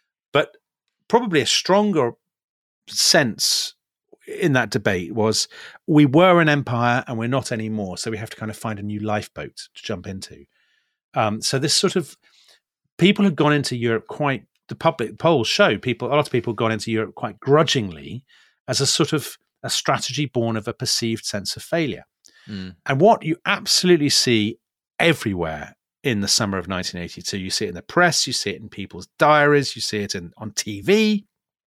Speaker 2: But probably a stronger sense in that debate was we were an empire and we're not anymore, so we have to kind of find a new lifeboat to jump into. Um, so this sort of people had gone into Europe quite, the public polls show people, a lot of people had gone into Europe quite grudgingly as a sort of a strategy born of a perceived sense of failure.
Speaker 1: Mm.
Speaker 2: And what you absolutely see everywhere in the summer of nineteen eighty-two. You see it in the press, you see it in people's diaries, you see it in on T V.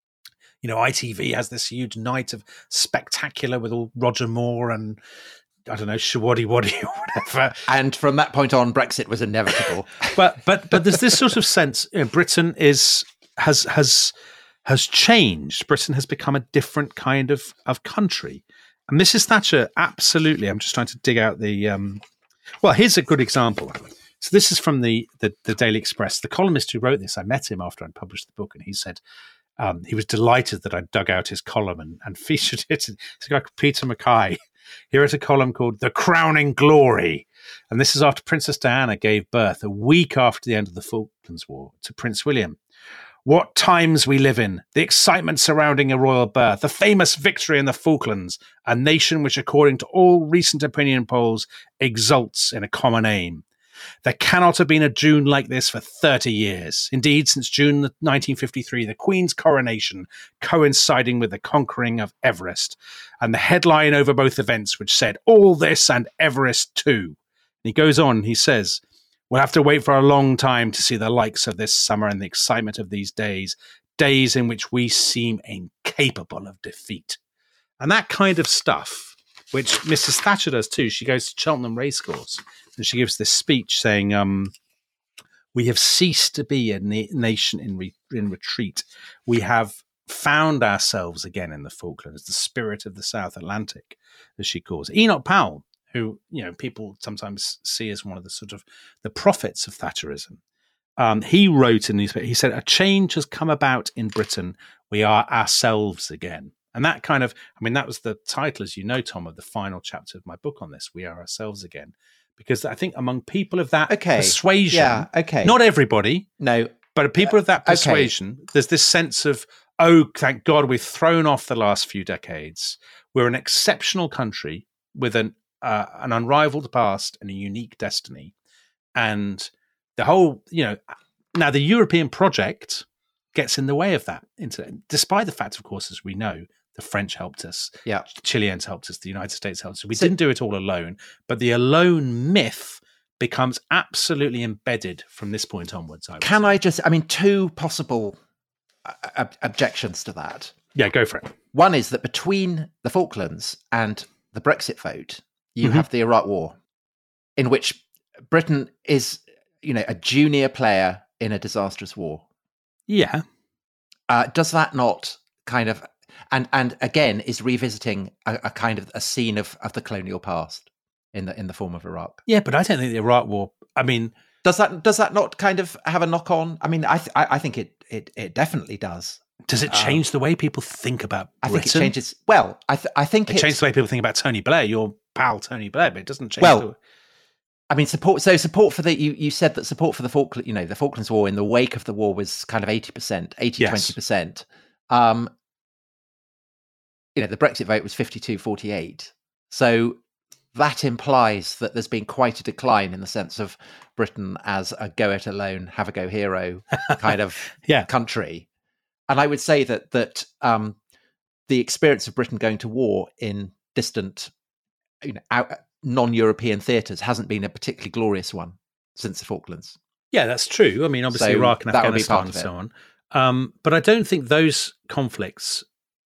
Speaker 2: You know, I T V has this huge night of spectacular with all Roger Moore and, I don't know, Shawaddy Waddy or whatever.
Speaker 1: And from that point on, Brexit was inevitable.
Speaker 2: but but but there's this sort of sense, you know, Britain is has has has changed. Britain has become a different kind of of country. And Missus Thatcher, absolutely. I'm just trying to dig out the. Um, well, here's a good example. So this is from the, the the Daily Express. The columnist who wrote this, I met him after I published the book, and he said um, he was delighted that I dug out his column and, and featured it. It's a guy called Peter Mackay. Here is a column called "The Crowning Glory," and this is after Princess Diana gave birth a week after the end of the Falklands War to Prince William. What times we live in, the excitement surrounding a royal birth, the famous victory in the Falklands, a nation which, according to all recent opinion polls, exults in a common aim. There cannot have been a June like this for thirty years. Indeed, since June nineteen fifty-three, the Queen's coronation coinciding with the conquering of Everest, and the headline over both events which said, all this and Everest too. And he goes on, he says, we'll have to wait for a long time to see the likes of this summer and the excitement of these days, days in which we seem incapable of defeat. And that kind of stuff, which Missus Thatcher does too. She goes to Cheltenham Racecourse and she gives this speech saying, um, we have ceased to be a na- nation in, re- in retreat. We have found ourselves again in the Falklands, the spirit of the South Atlantic, as she calls it. Enoch Powell, who, you know, people sometimes see as one of the sort of the prophets of Thatcherism. Um, he wrote in the newspaper, he said, a change has come about in Britain. We are ourselves again. And that kind of, I mean, that was the title, as you know, Tom, of the final chapter of my book on this, We Are Ourselves Again. Because I think among people of that
Speaker 1: okay.
Speaker 2: persuasion,
Speaker 1: yeah, okay.
Speaker 2: not everybody,
Speaker 1: no,
Speaker 2: but people of that persuasion, okay. there's this sense of, oh, thank God we've thrown off the last few decades. We're an exceptional country with an uh, an unrivaled past and a unique destiny. And the whole, you know, now the European project gets in the way of that, despite the fact, of course, as we know, the French helped us,
Speaker 1: yeah.
Speaker 2: the Chileans helped us, the United States helped us. We so, didn't do it all alone, but the alone myth becomes absolutely embedded from this point onwards. I
Speaker 1: Can
Speaker 2: say.
Speaker 1: I just, I mean, two possible ob- objections to that.
Speaker 2: Yeah, go for it.
Speaker 1: One is that between the Falklands and the Brexit vote, you
Speaker 2: mm-hmm.
Speaker 1: have the Iraq War, in which Britain is, you know, a junior player in a disastrous war.
Speaker 2: Yeah.
Speaker 1: Uh, does that not kind of, and and again, is revisiting a, a kind of a scene of, of the colonial past in the in the form of Iraq?
Speaker 2: Yeah, but I don't think the Iraq War, I mean...
Speaker 1: Does that does that not kind of have a knock on? I mean, I th- I think it, it it definitely does.
Speaker 2: Does it change um, the way people think about Britain?
Speaker 1: I think it changes. Well, I th- I think
Speaker 2: it changes the way people think about Tony Blair, your pal Tony Blair, but it doesn't change.
Speaker 1: Well,
Speaker 2: the...
Speaker 1: I mean, support. So support for the you, you said that support for the Falkland, you know, the Falklands War in the wake of the war was kind of eighty percent, eighty twenty percent. Um, you know, the Brexit vote was fifty-two forty-eight. So that implies that there's been quite a decline in the sense of Britain as a go it alone, have a go hero kind of
Speaker 2: yeah.
Speaker 1: country. And I would say that that um, the experience of Britain going to war in distant, you know, out, non-European theatres hasn't been a particularly glorious one since the Falklands.
Speaker 2: Yeah, that's true. I mean, obviously
Speaker 1: so
Speaker 2: Iraq and Afghanistan and so on. Um, but I don't think those conflicts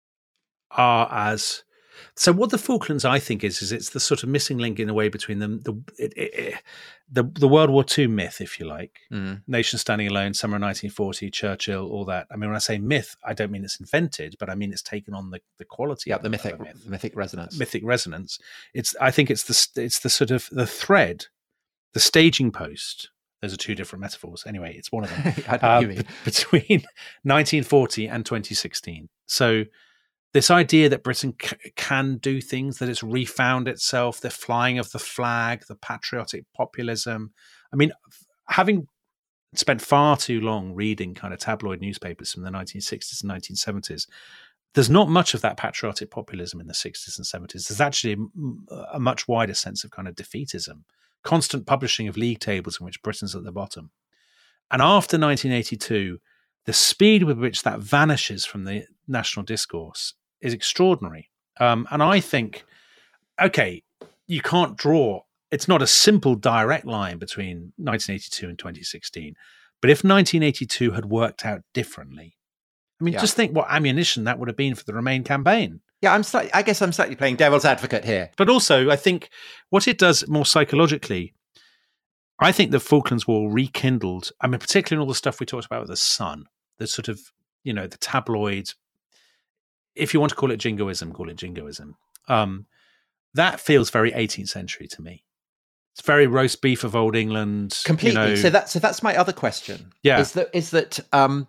Speaker 2: are as... So what the Falklands, I think, is is it's the sort of missing link in a way between them, the it, it, it, the the World War Two myth, if you like,
Speaker 1: mm.
Speaker 2: nation standing alone, summer of nineteen forty, Churchill, all that. I mean, when I say myth, I don't mean it's invented, but I mean it's taken on the, the quality.
Speaker 1: Yeah,
Speaker 2: of
Speaker 1: the mythic
Speaker 2: of myth.
Speaker 1: the mythic resonance.
Speaker 2: Mythic resonance. It's I think it's the it's the sort of the thread, the staging post. Those are two different metaphors. Anyway, it's one of them.
Speaker 1: I know
Speaker 2: uh,
Speaker 1: what you mean.
Speaker 2: Between nineteen forty and twenty sixteen. So. This idea that Britain c- can do things, that it's refound itself, the flying of the flag, the patriotic populism. I mean, having spent far too long reading kind of tabloid newspapers from the nineteen sixties and nineteen seventies, there's not much of that patriotic populism in the sixties and seventies. There's actually a, a much wider sense of kind of defeatism, constant publishing of league tables in which Britain's at the bottom. And after nineteen eighty-two, the speed with which that vanishes from the national discourse is extraordinary. Um, and I think, okay, you can't draw it's not a simple direct line between nineteen eighty-two and twenty sixteen. But if nineteen eighty-two had worked out differently, I mean,
Speaker 1: Yeah.
Speaker 2: just think what ammunition that would have been for the Remain campaign.
Speaker 1: Yeah, I'm slightly, I guess I'm slightly playing devil's advocate here.
Speaker 2: But also, I think what it does more psychologically, I think the Falklands War rekindled, I mean, particularly in all the stuff we talked about with the Sun, the sort of, you know, the tabloid, if you want to call it jingoism, call it jingoism. Um, that feels very eighteenth century to me. It's very roast beef of old England.
Speaker 1: Completely.
Speaker 2: You know,
Speaker 1: so that so that's my other question.
Speaker 2: Yeah.
Speaker 1: Is that is that um,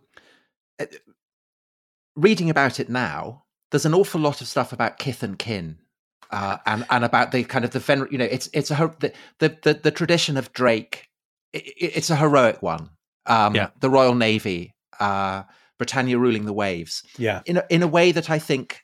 Speaker 1: reading about it now, there's an awful lot of stuff about kith and kin, uh, and and about the kind of the vener- you know, it's it's a her- the the the, the tradition of Drake. It, it's a heroic one. Um,
Speaker 2: Yeah.
Speaker 1: The Royal Navy, uh, Britannia ruling the waves.
Speaker 2: yeah.
Speaker 1: In a, in a way that I think,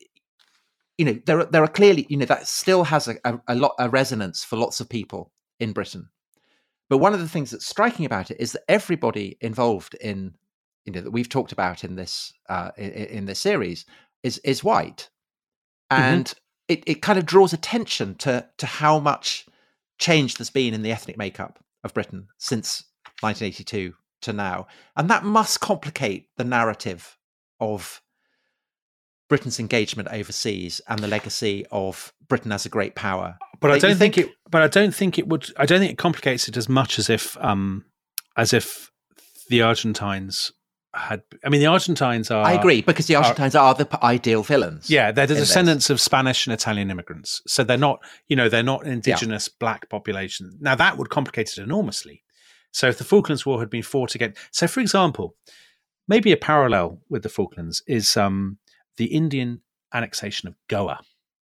Speaker 1: you know, there are, there are clearly, you know, that still has a, a, a lot a resonance for lots of people in Britain. But one of the things that's striking about it is that everybody involved in, you know, that we've talked about in this uh, in, in this series is is white, and mm-hmm. it, it kind of draws attention to to how much change there's been in the ethnic makeup of Britain since nineteen eighty-two to now, and that must complicate the narrative of Britain's engagement overseas and the legacy of Britain as a great power.
Speaker 2: But I don't think,
Speaker 1: think
Speaker 2: it. But I don't think it would. I don't think it complicates it as much as if, um, as if the Argentines had. I mean, the Argentines are.
Speaker 1: I agree, because the Argentines are, are the p- ideal villains.
Speaker 2: Yeah, they're the
Speaker 1: in
Speaker 2: descendants
Speaker 1: this.
Speaker 2: of Spanish and Italian immigrants, so they're not. You know, they're not an indigenous yeah. black population. Now that would complicate it enormously. So if the Falklands War had been fought again, so for example, maybe a parallel with the Falklands is um, the Indian annexation of Goa.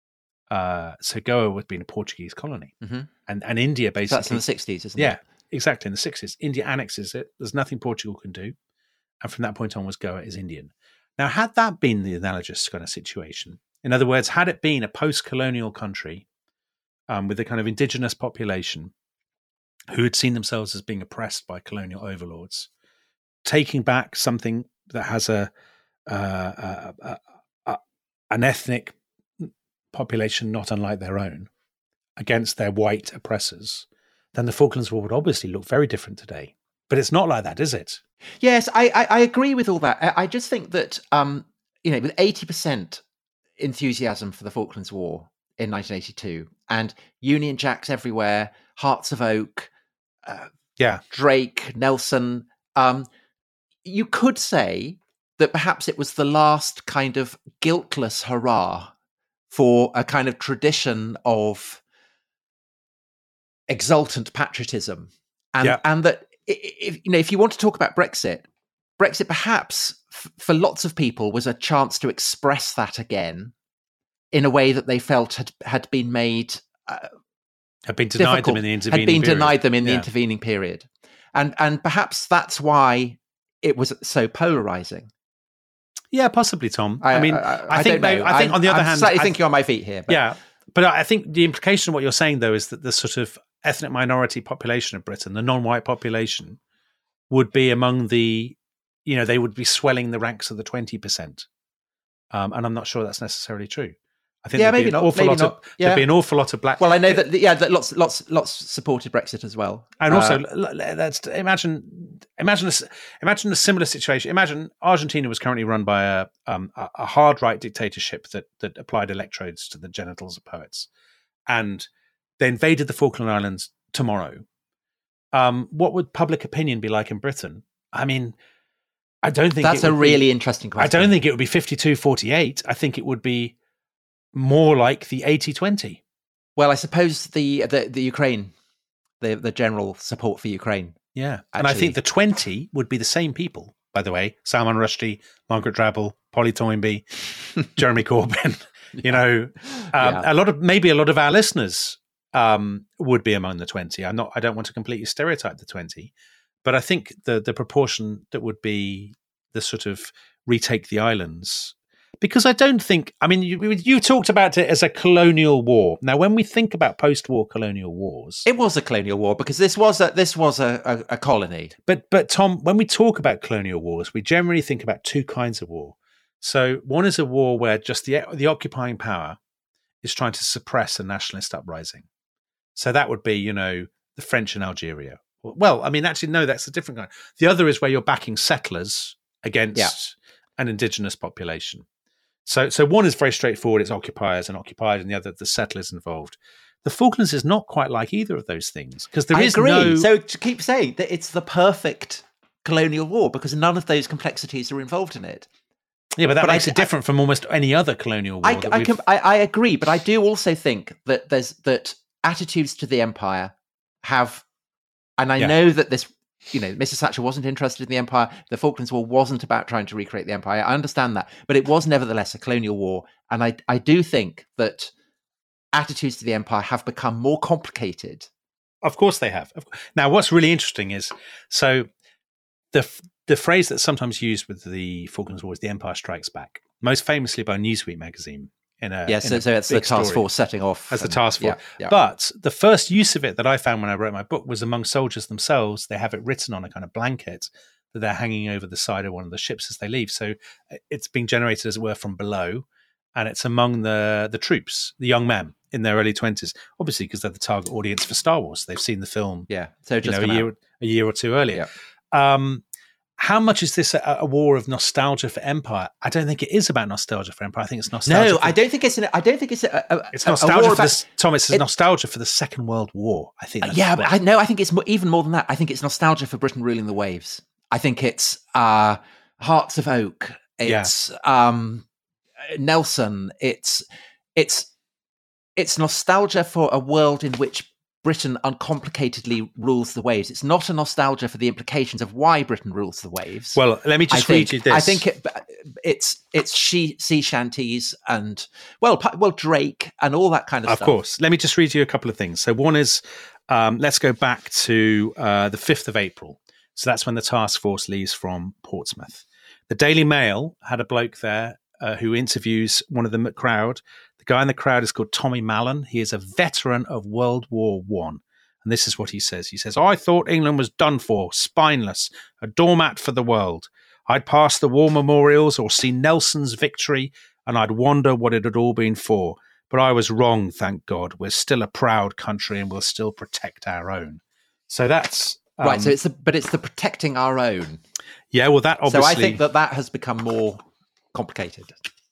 Speaker 2: Uh, so Goa would have been a Portuguese colony,
Speaker 1: mm-hmm.
Speaker 2: and and India basically.
Speaker 1: So that's in the sixties, isn't
Speaker 2: yeah,
Speaker 1: it?
Speaker 2: Yeah, exactly, in the sixties. India annexes it. There's nothing Portugal can do, and from that point onwards, Goa is Indian. Now, had that been the analogous kind of situation, in other words, had it been a post-colonial country um, with a kind of indigenous population who had seen themselves as being oppressed by colonial overlords, taking back something that has a, uh, a, a, a an ethnic population not unlike their own against their white oppressors, then the Falklands War would obviously look very different today. But it's not like that, is it?
Speaker 1: Yes, I, I, I agree with all that. I, I just think that, um, you know, with eighty percent enthusiasm for the Falklands War in nineteen eighty-two and Union Jacks everywhere, Hearts of Oak, uh,
Speaker 2: yeah,
Speaker 1: Drake, Nelson, um, you could say that perhaps it was the last kind of guiltless hurrah for a kind of tradition of exultant patriotism, and
Speaker 2: yeah.
Speaker 1: and that if you know if you want to talk about Brexit, Brexit perhaps f- for lots of people was a chance to express that again in a way that they felt had had been made uh,
Speaker 2: had been denied
Speaker 1: difficult,
Speaker 2: them in the intervening
Speaker 1: had been
Speaker 2: period.
Speaker 1: denied them in
Speaker 2: yeah.
Speaker 1: the intervening period, and and perhaps that's why it was so polarizing.
Speaker 2: Yeah, possibly, Tom. I,
Speaker 1: I
Speaker 2: mean,
Speaker 1: I,
Speaker 2: I,
Speaker 1: I
Speaker 2: think.
Speaker 1: don't know.
Speaker 2: I think
Speaker 1: I'm,
Speaker 2: on the other
Speaker 1: I'm
Speaker 2: hand,
Speaker 1: slightly
Speaker 2: I,
Speaker 1: thinking on my feet here. But.
Speaker 2: Yeah, but I think the implication of what you're saying, though, is that the sort of ethnic minority population of Britain, the non-white population, would be among the, you know, they would be swelling the ranks of the twenty percent, um, and I'm not sure that's necessarily true. I think
Speaker 1: yeah,
Speaker 2: there'd
Speaker 1: maybe
Speaker 2: be an
Speaker 1: not.
Speaker 2: awful
Speaker 1: Maybe
Speaker 2: lot
Speaker 1: not.
Speaker 2: of
Speaker 1: Yeah.
Speaker 2: there'd be an awful lot of black.
Speaker 1: Well, I know that yeah, that lots, lots, lots supported Brexit as well,
Speaker 2: and
Speaker 1: uh,
Speaker 2: also let's imagine, imagine, a, imagine a similar situation. Imagine Argentina was currently run by a um, a hard right dictatorship that that applied electrodes to the genitals of poets, and they invaded the Falkland Islands tomorrow. Um, what would public opinion be like in Britain? I mean, I don't think
Speaker 1: that's
Speaker 2: it
Speaker 1: a
Speaker 2: would
Speaker 1: really
Speaker 2: be,
Speaker 1: interesting question.
Speaker 2: I don't think it would be fifty-two forty-eight. I think it would be more like the eighty twenty.
Speaker 1: Well, I suppose the the, the Ukraine, the the general support for Ukraine.
Speaker 2: Yeah,
Speaker 1: actually.
Speaker 2: And I think the twenty would be the same people, by the way. Salman Rushdie, Margaret Drabble, Polly Toynbee, Jeremy Corbyn. You know, um, yeah. a lot of maybe a lot of our listeners um, would be among the twenty. I'm not. I don't want to completely stereotype the twenty, but I think the the proportion that would be the sort of retake the islands. Because I don't think, I mean, you, you talked about it as a colonial war. Now, when we think about post-war colonial wars,
Speaker 1: it was a colonial war because this was a this was a, a, a colony.
Speaker 2: But but Tom, when we talk about colonial wars, we generally think about two kinds of war. So one is a war where just the the occupying power is trying to suppress a nationalist uprising, So that would be, you know, the French in Algeria. Well, I mean, actually, no, that's a different kind. The other is where you're backing settlers against
Speaker 1: Yeah.
Speaker 2: an indigenous population. So, so one is very straightforward. It's occupiers and occupied, and the other, the settlers involved. The Falklands is not quite like either of those things because there
Speaker 1: I
Speaker 2: is
Speaker 1: agree.
Speaker 2: no.
Speaker 1: So to keep saying that it's the perfect colonial war because none of those complexities are involved in it.
Speaker 2: Yeah, but that
Speaker 1: but
Speaker 2: makes
Speaker 1: I,
Speaker 2: it different I, from almost any other colonial war.
Speaker 1: I, I, can, I, I agree, but I do also think that there's that attitudes to the empire have, and I yeah. know that this, you know, Missus Thatcher wasn't interested in the empire. The Falklands War wasn't about trying to recreate the empire. I understand that, but it was nevertheless a colonial war, and I, I do think that attitudes to the empire have become more complicated.
Speaker 2: Of course they have. Now, what's really interesting is so the the phrase that's sometimes used with the Falklands War is "the Empire Strikes Back," most famously by Newsweek magazine. In a
Speaker 1: yeah, so,
Speaker 2: in a
Speaker 1: so it's the task
Speaker 2: story.
Speaker 1: force setting off
Speaker 2: as
Speaker 1: and,
Speaker 2: the task force.
Speaker 1: Yeah, yeah.
Speaker 2: But the first use of it that I found when I wrote my book was among soldiers themselves. They have it written on a kind of blanket that they're hanging over the side of one of the ships as they leave. So it's being generated, as it were, from below, and it's among the the troops, the young men in their early twenties, obviously because they're the target audience for Star Wars. They've seen the film,
Speaker 1: yeah, so just
Speaker 2: you know, a year
Speaker 1: out.
Speaker 2: a year or two earlier. Yeah. Um, how much is this a, a war of nostalgia for empire? I don't think it is about nostalgia for empire. I think it's nostalgia.
Speaker 1: No,
Speaker 2: for,
Speaker 1: I don't think it's. An, I don't think it's. A, a,
Speaker 2: it's nostalgia
Speaker 1: a
Speaker 2: for
Speaker 1: about,
Speaker 2: this, Thomas. It's it, nostalgia for the Second World War. I think. That's
Speaker 1: yeah, but I know. I think it's more, even more than that. I think it's nostalgia for Britain ruling the waves. I think it's uh, Hearts of Oak. It's yeah. um, Nelson. It's it's it's nostalgia for a world in which Britain uncomplicatedly rules the waves. It's not a nostalgia for the implications of why Britain rules the waves.
Speaker 2: Well, let me just
Speaker 1: I
Speaker 2: read
Speaker 1: think,
Speaker 2: you this.
Speaker 1: I think it, it's it's she, sea shanties and well, well Drake and all that kind of,
Speaker 2: of
Speaker 1: stuff.
Speaker 2: Of course. Let me just read you a couple of things. So one is, um, let's go back to uh, the fifth of April. So that's when the task force leaves from Portsmouth. The Daily Mail had a bloke there uh, who interviews one of the crowd. The guy in the crowd is called Tommy Mallon. He is a veteran of World War One. And this is what he says. He says, I thought England was done for, spineless, a doormat for the world. I'd pass the war memorials or see Nelson's victory, and I'd wonder what it had all been for. But I was wrong, thank God. We're still a proud country and we'll still protect our own. So that's... Um,
Speaker 1: right, so it's the, but it's the protecting our own.
Speaker 2: Yeah, well, that obviously...
Speaker 1: So I think that that has become more complicated.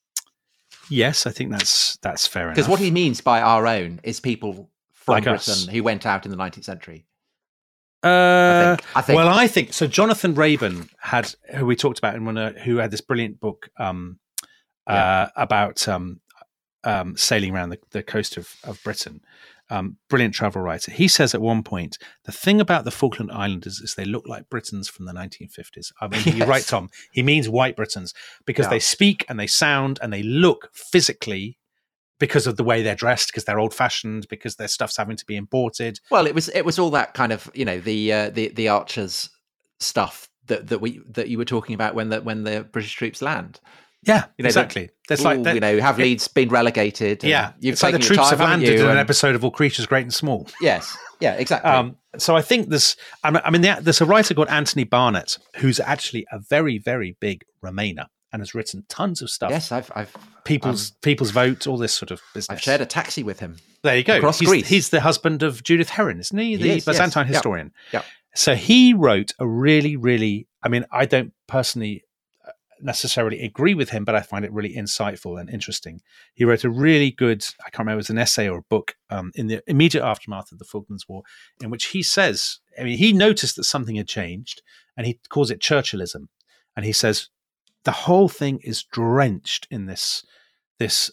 Speaker 2: Yes, I think that's that's fair enough.
Speaker 1: Because what he means by our own is people from
Speaker 2: like
Speaker 1: Britain
Speaker 2: us.
Speaker 1: who went out in the nineteenth century.
Speaker 2: Uh,
Speaker 1: I think, I think.
Speaker 2: Well, I think so. Jonathan Raban had, who we talked about in one, uh, who had this brilliant book um,
Speaker 1: Yeah.
Speaker 2: uh, about um, um, sailing around the, the coast of, of Britain. Um, brilliant travel writer. He says at one point, the thing about the Falkland Islanders is they look like Britons from the nineteen fifties. I mean, yes. You're right, Tom. He means white Britons because
Speaker 1: Yeah.
Speaker 2: they speak and they sound and they look physically, because of the way they're dressed, because they're old-fashioned, because their stuff's having to be imported.
Speaker 1: Well, it was it was all that kind of, you know, the uh, the the archers stuff that, that we that you were talking about when the when the British troops land.
Speaker 2: Yeah,
Speaker 1: you know,
Speaker 2: exactly. There's
Speaker 1: ooh,
Speaker 2: like
Speaker 1: you know, have
Speaker 2: it,
Speaker 1: Leeds been relegated?
Speaker 2: Yeah,
Speaker 1: you've
Speaker 2: it's like the
Speaker 1: taken
Speaker 2: troops
Speaker 1: your time,
Speaker 2: have landed
Speaker 1: you?
Speaker 2: in an
Speaker 1: And,
Speaker 2: episode of All Creatures Great and Small.
Speaker 1: yes, yeah, exactly.
Speaker 2: Um, so I think there's, I mean, there's a writer called Anthony Barnett who's actually a very, very big Remainer and has written tons of stuff.
Speaker 1: Yes, I've, I've
Speaker 2: people's um, people's vote, all this sort of business.
Speaker 1: I've shared a taxi with him.
Speaker 2: There you go.
Speaker 1: Across
Speaker 2: he's,
Speaker 1: Greece.
Speaker 2: He's the husband of Judith Herron, isn't he? The
Speaker 1: he is,
Speaker 2: Byzantine
Speaker 1: yes.
Speaker 2: historian.
Speaker 1: Yeah. yeah.
Speaker 2: So he wrote a really, really, I mean, I don't personally necessarily agree with him, but I find it really insightful and interesting. He wrote a really good, I can't remember if it was an essay or a book um, in the immediate aftermath of the Falklands War, in which he says, I mean, he noticed that something had changed and he calls it Churchillism. And he says, the whole thing is drenched in this, this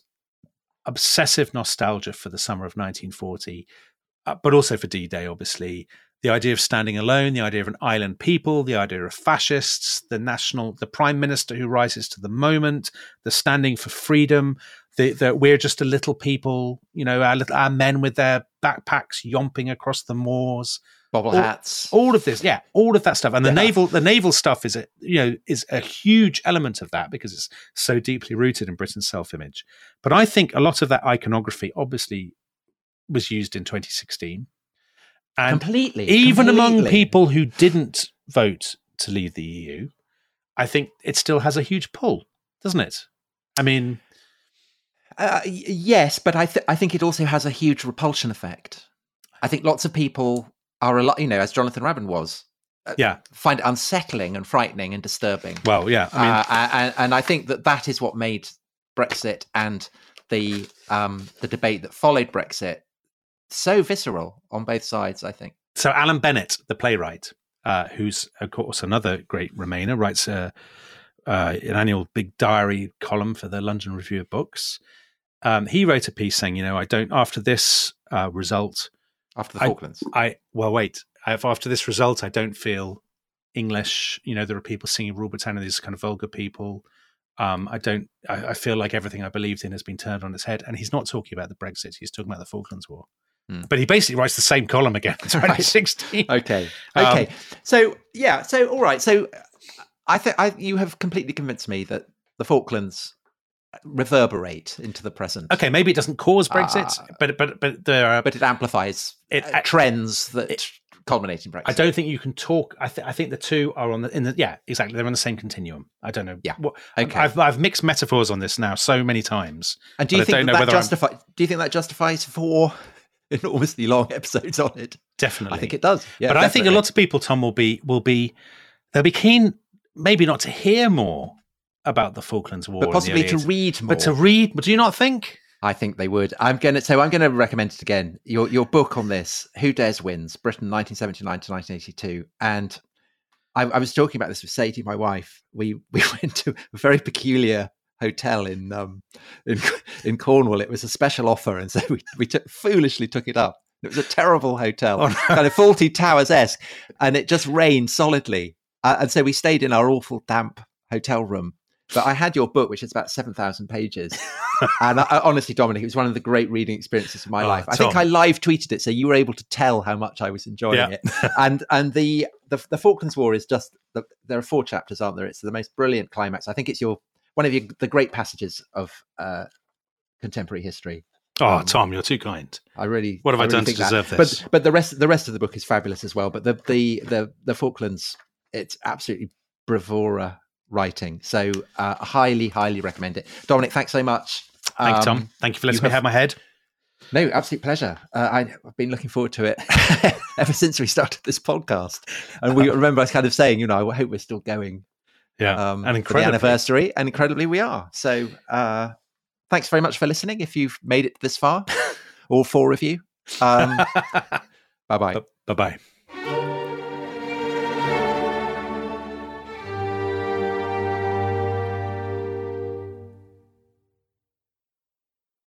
Speaker 2: obsessive nostalgia for the summer of nineteen forty, uh, but also for D-Day, obviously. The idea of standing alone, the idea of an island people, the idea of fascists, the national, the prime minister who rises to the moment, the standing for freedom, the, the we're just a little people, you know, our, little, our men with their backpacks yomping across the moors,
Speaker 1: bobble
Speaker 2: all,
Speaker 1: hats,
Speaker 2: all of this, yeah, all of that stuff, and the
Speaker 1: yeah.
Speaker 2: naval, the naval stuff is a you know is a huge element of that because it's so deeply rooted in Britain's self-image. But I think a lot of that iconography obviously was used in twenty sixteen. And
Speaker 1: completely.
Speaker 2: Even
Speaker 1: completely.
Speaker 2: among people who didn't vote to leave the E U, I think it still has a huge pull, doesn't it? I mean...
Speaker 1: Uh, yes, but I, th- I think it also has a huge repulsion effect. I think lots of people are a lot, you know, as Jonathan Rabin was, uh,
Speaker 2: Yeah.
Speaker 1: find it unsettling and frightening and disturbing.
Speaker 2: Well, yeah. I mean,
Speaker 1: uh, and, and I think that that is what made Brexit and the um, the debate that followed Brexit so visceral on both sides, I think.
Speaker 2: So Alan Bennett, the playwright, uh, who's, of course, another great Remainer, writes a, uh, an annual big diary column for the London Review of Books. Um, he wrote a piece saying, you know, I don't, after this uh, result...
Speaker 1: After the Falklands?
Speaker 2: I, I Well, wait. If after this result, I don't feel English. You know, there are people singing Rule Britannia, these kind of vulgar people. Um, I don't. I, I feel like everything I believed in has been turned on its head. And he's not talking about the Brexit. He's talking about the Falklands War. Hmm. But he basically writes the same column again in twenty sixteen.
Speaker 1: Okay. Okay.
Speaker 2: Um,
Speaker 1: so yeah. So all right. So I think I you have completely convinced me that the Falklands reverberate into the present.
Speaker 2: Okay, maybe it doesn't cause Brexit, uh, but but but there are,
Speaker 1: but it amplifies it, uh, trends that. It, culminate in Brexit.
Speaker 2: I don't think you can talk. I, th- I think the two are on the in the yeah exactly. They're on the same continuum. I don't know.
Speaker 1: Yeah.
Speaker 2: What,
Speaker 1: okay.
Speaker 2: I've I've mixed metaphors on this now so many times.
Speaker 1: And do you think that, that justifies? Do you think that justifies four enormously long episodes on it?
Speaker 2: Definitely,
Speaker 1: I think it does. Yeah,
Speaker 2: but
Speaker 1: definitely.
Speaker 2: I think a lot of people, Tom, will be will be they'll be keen, maybe not to hear more about the Falklands War,
Speaker 1: but possibly to
Speaker 2: years,
Speaker 1: read more.
Speaker 2: But to read, but do you not think?
Speaker 1: I think they would. I'm gonna so I'm gonna recommend it again. Your your book on this, Who Dares Wins, Britain nineteen seventy-nine to nineteen eighty-two. And I, I was talking about this with Sadie, my wife. We we went to a very peculiar hotel in um in in Cornwall. It was a special offer, and so we we took, foolishly took it up. It was a terrible hotel, oh, no. kind of Fawlty Towers-esque, and it just rained solidly. Uh, and so we stayed in our awful damp hotel room. But I had your book, which is about seven thousand pages. And I, I, honestly, Dominic, it was one of the great reading experiences of my oh, life. I Tom. think I live tweeted it, so you were able to tell how much I was enjoying yeah. it. And and the, the the Falklands War is just, the, there are four chapters, aren't there? It's the most brilliant climax. I think it's your one of your, the great passages of uh, contemporary history.
Speaker 2: Oh, um, Tom, you're too kind.
Speaker 1: I really.
Speaker 2: What have I,
Speaker 1: I really
Speaker 2: done to deserve that. this?
Speaker 1: But but the rest the rest of the book is fabulous as well. But the the the, the Falklands, it's absolutely bravura writing. So uh, highly, highly recommend it. Dominic, thanks so much.
Speaker 2: Thank you,
Speaker 1: um,
Speaker 2: Tom. Thank you for letting
Speaker 1: you
Speaker 2: me
Speaker 1: have,
Speaker 2: have my head.
Speaker 1: No, absolute pleasure. Uh, I, I've been looking forward to it ever since we started this podcast. And we remember I was kind of saying, you know, I hope we're still going.
Speaker 2: Yeah,
Speaker 1: um,
Speaker 2: and incredibly.
Speaker 1: For the anniversary, and incredibly we are. So uh, thanks very much for listening. If you've made it this far, all four of you. Um, bye-bye.
Speaker 2: B- bye-bye.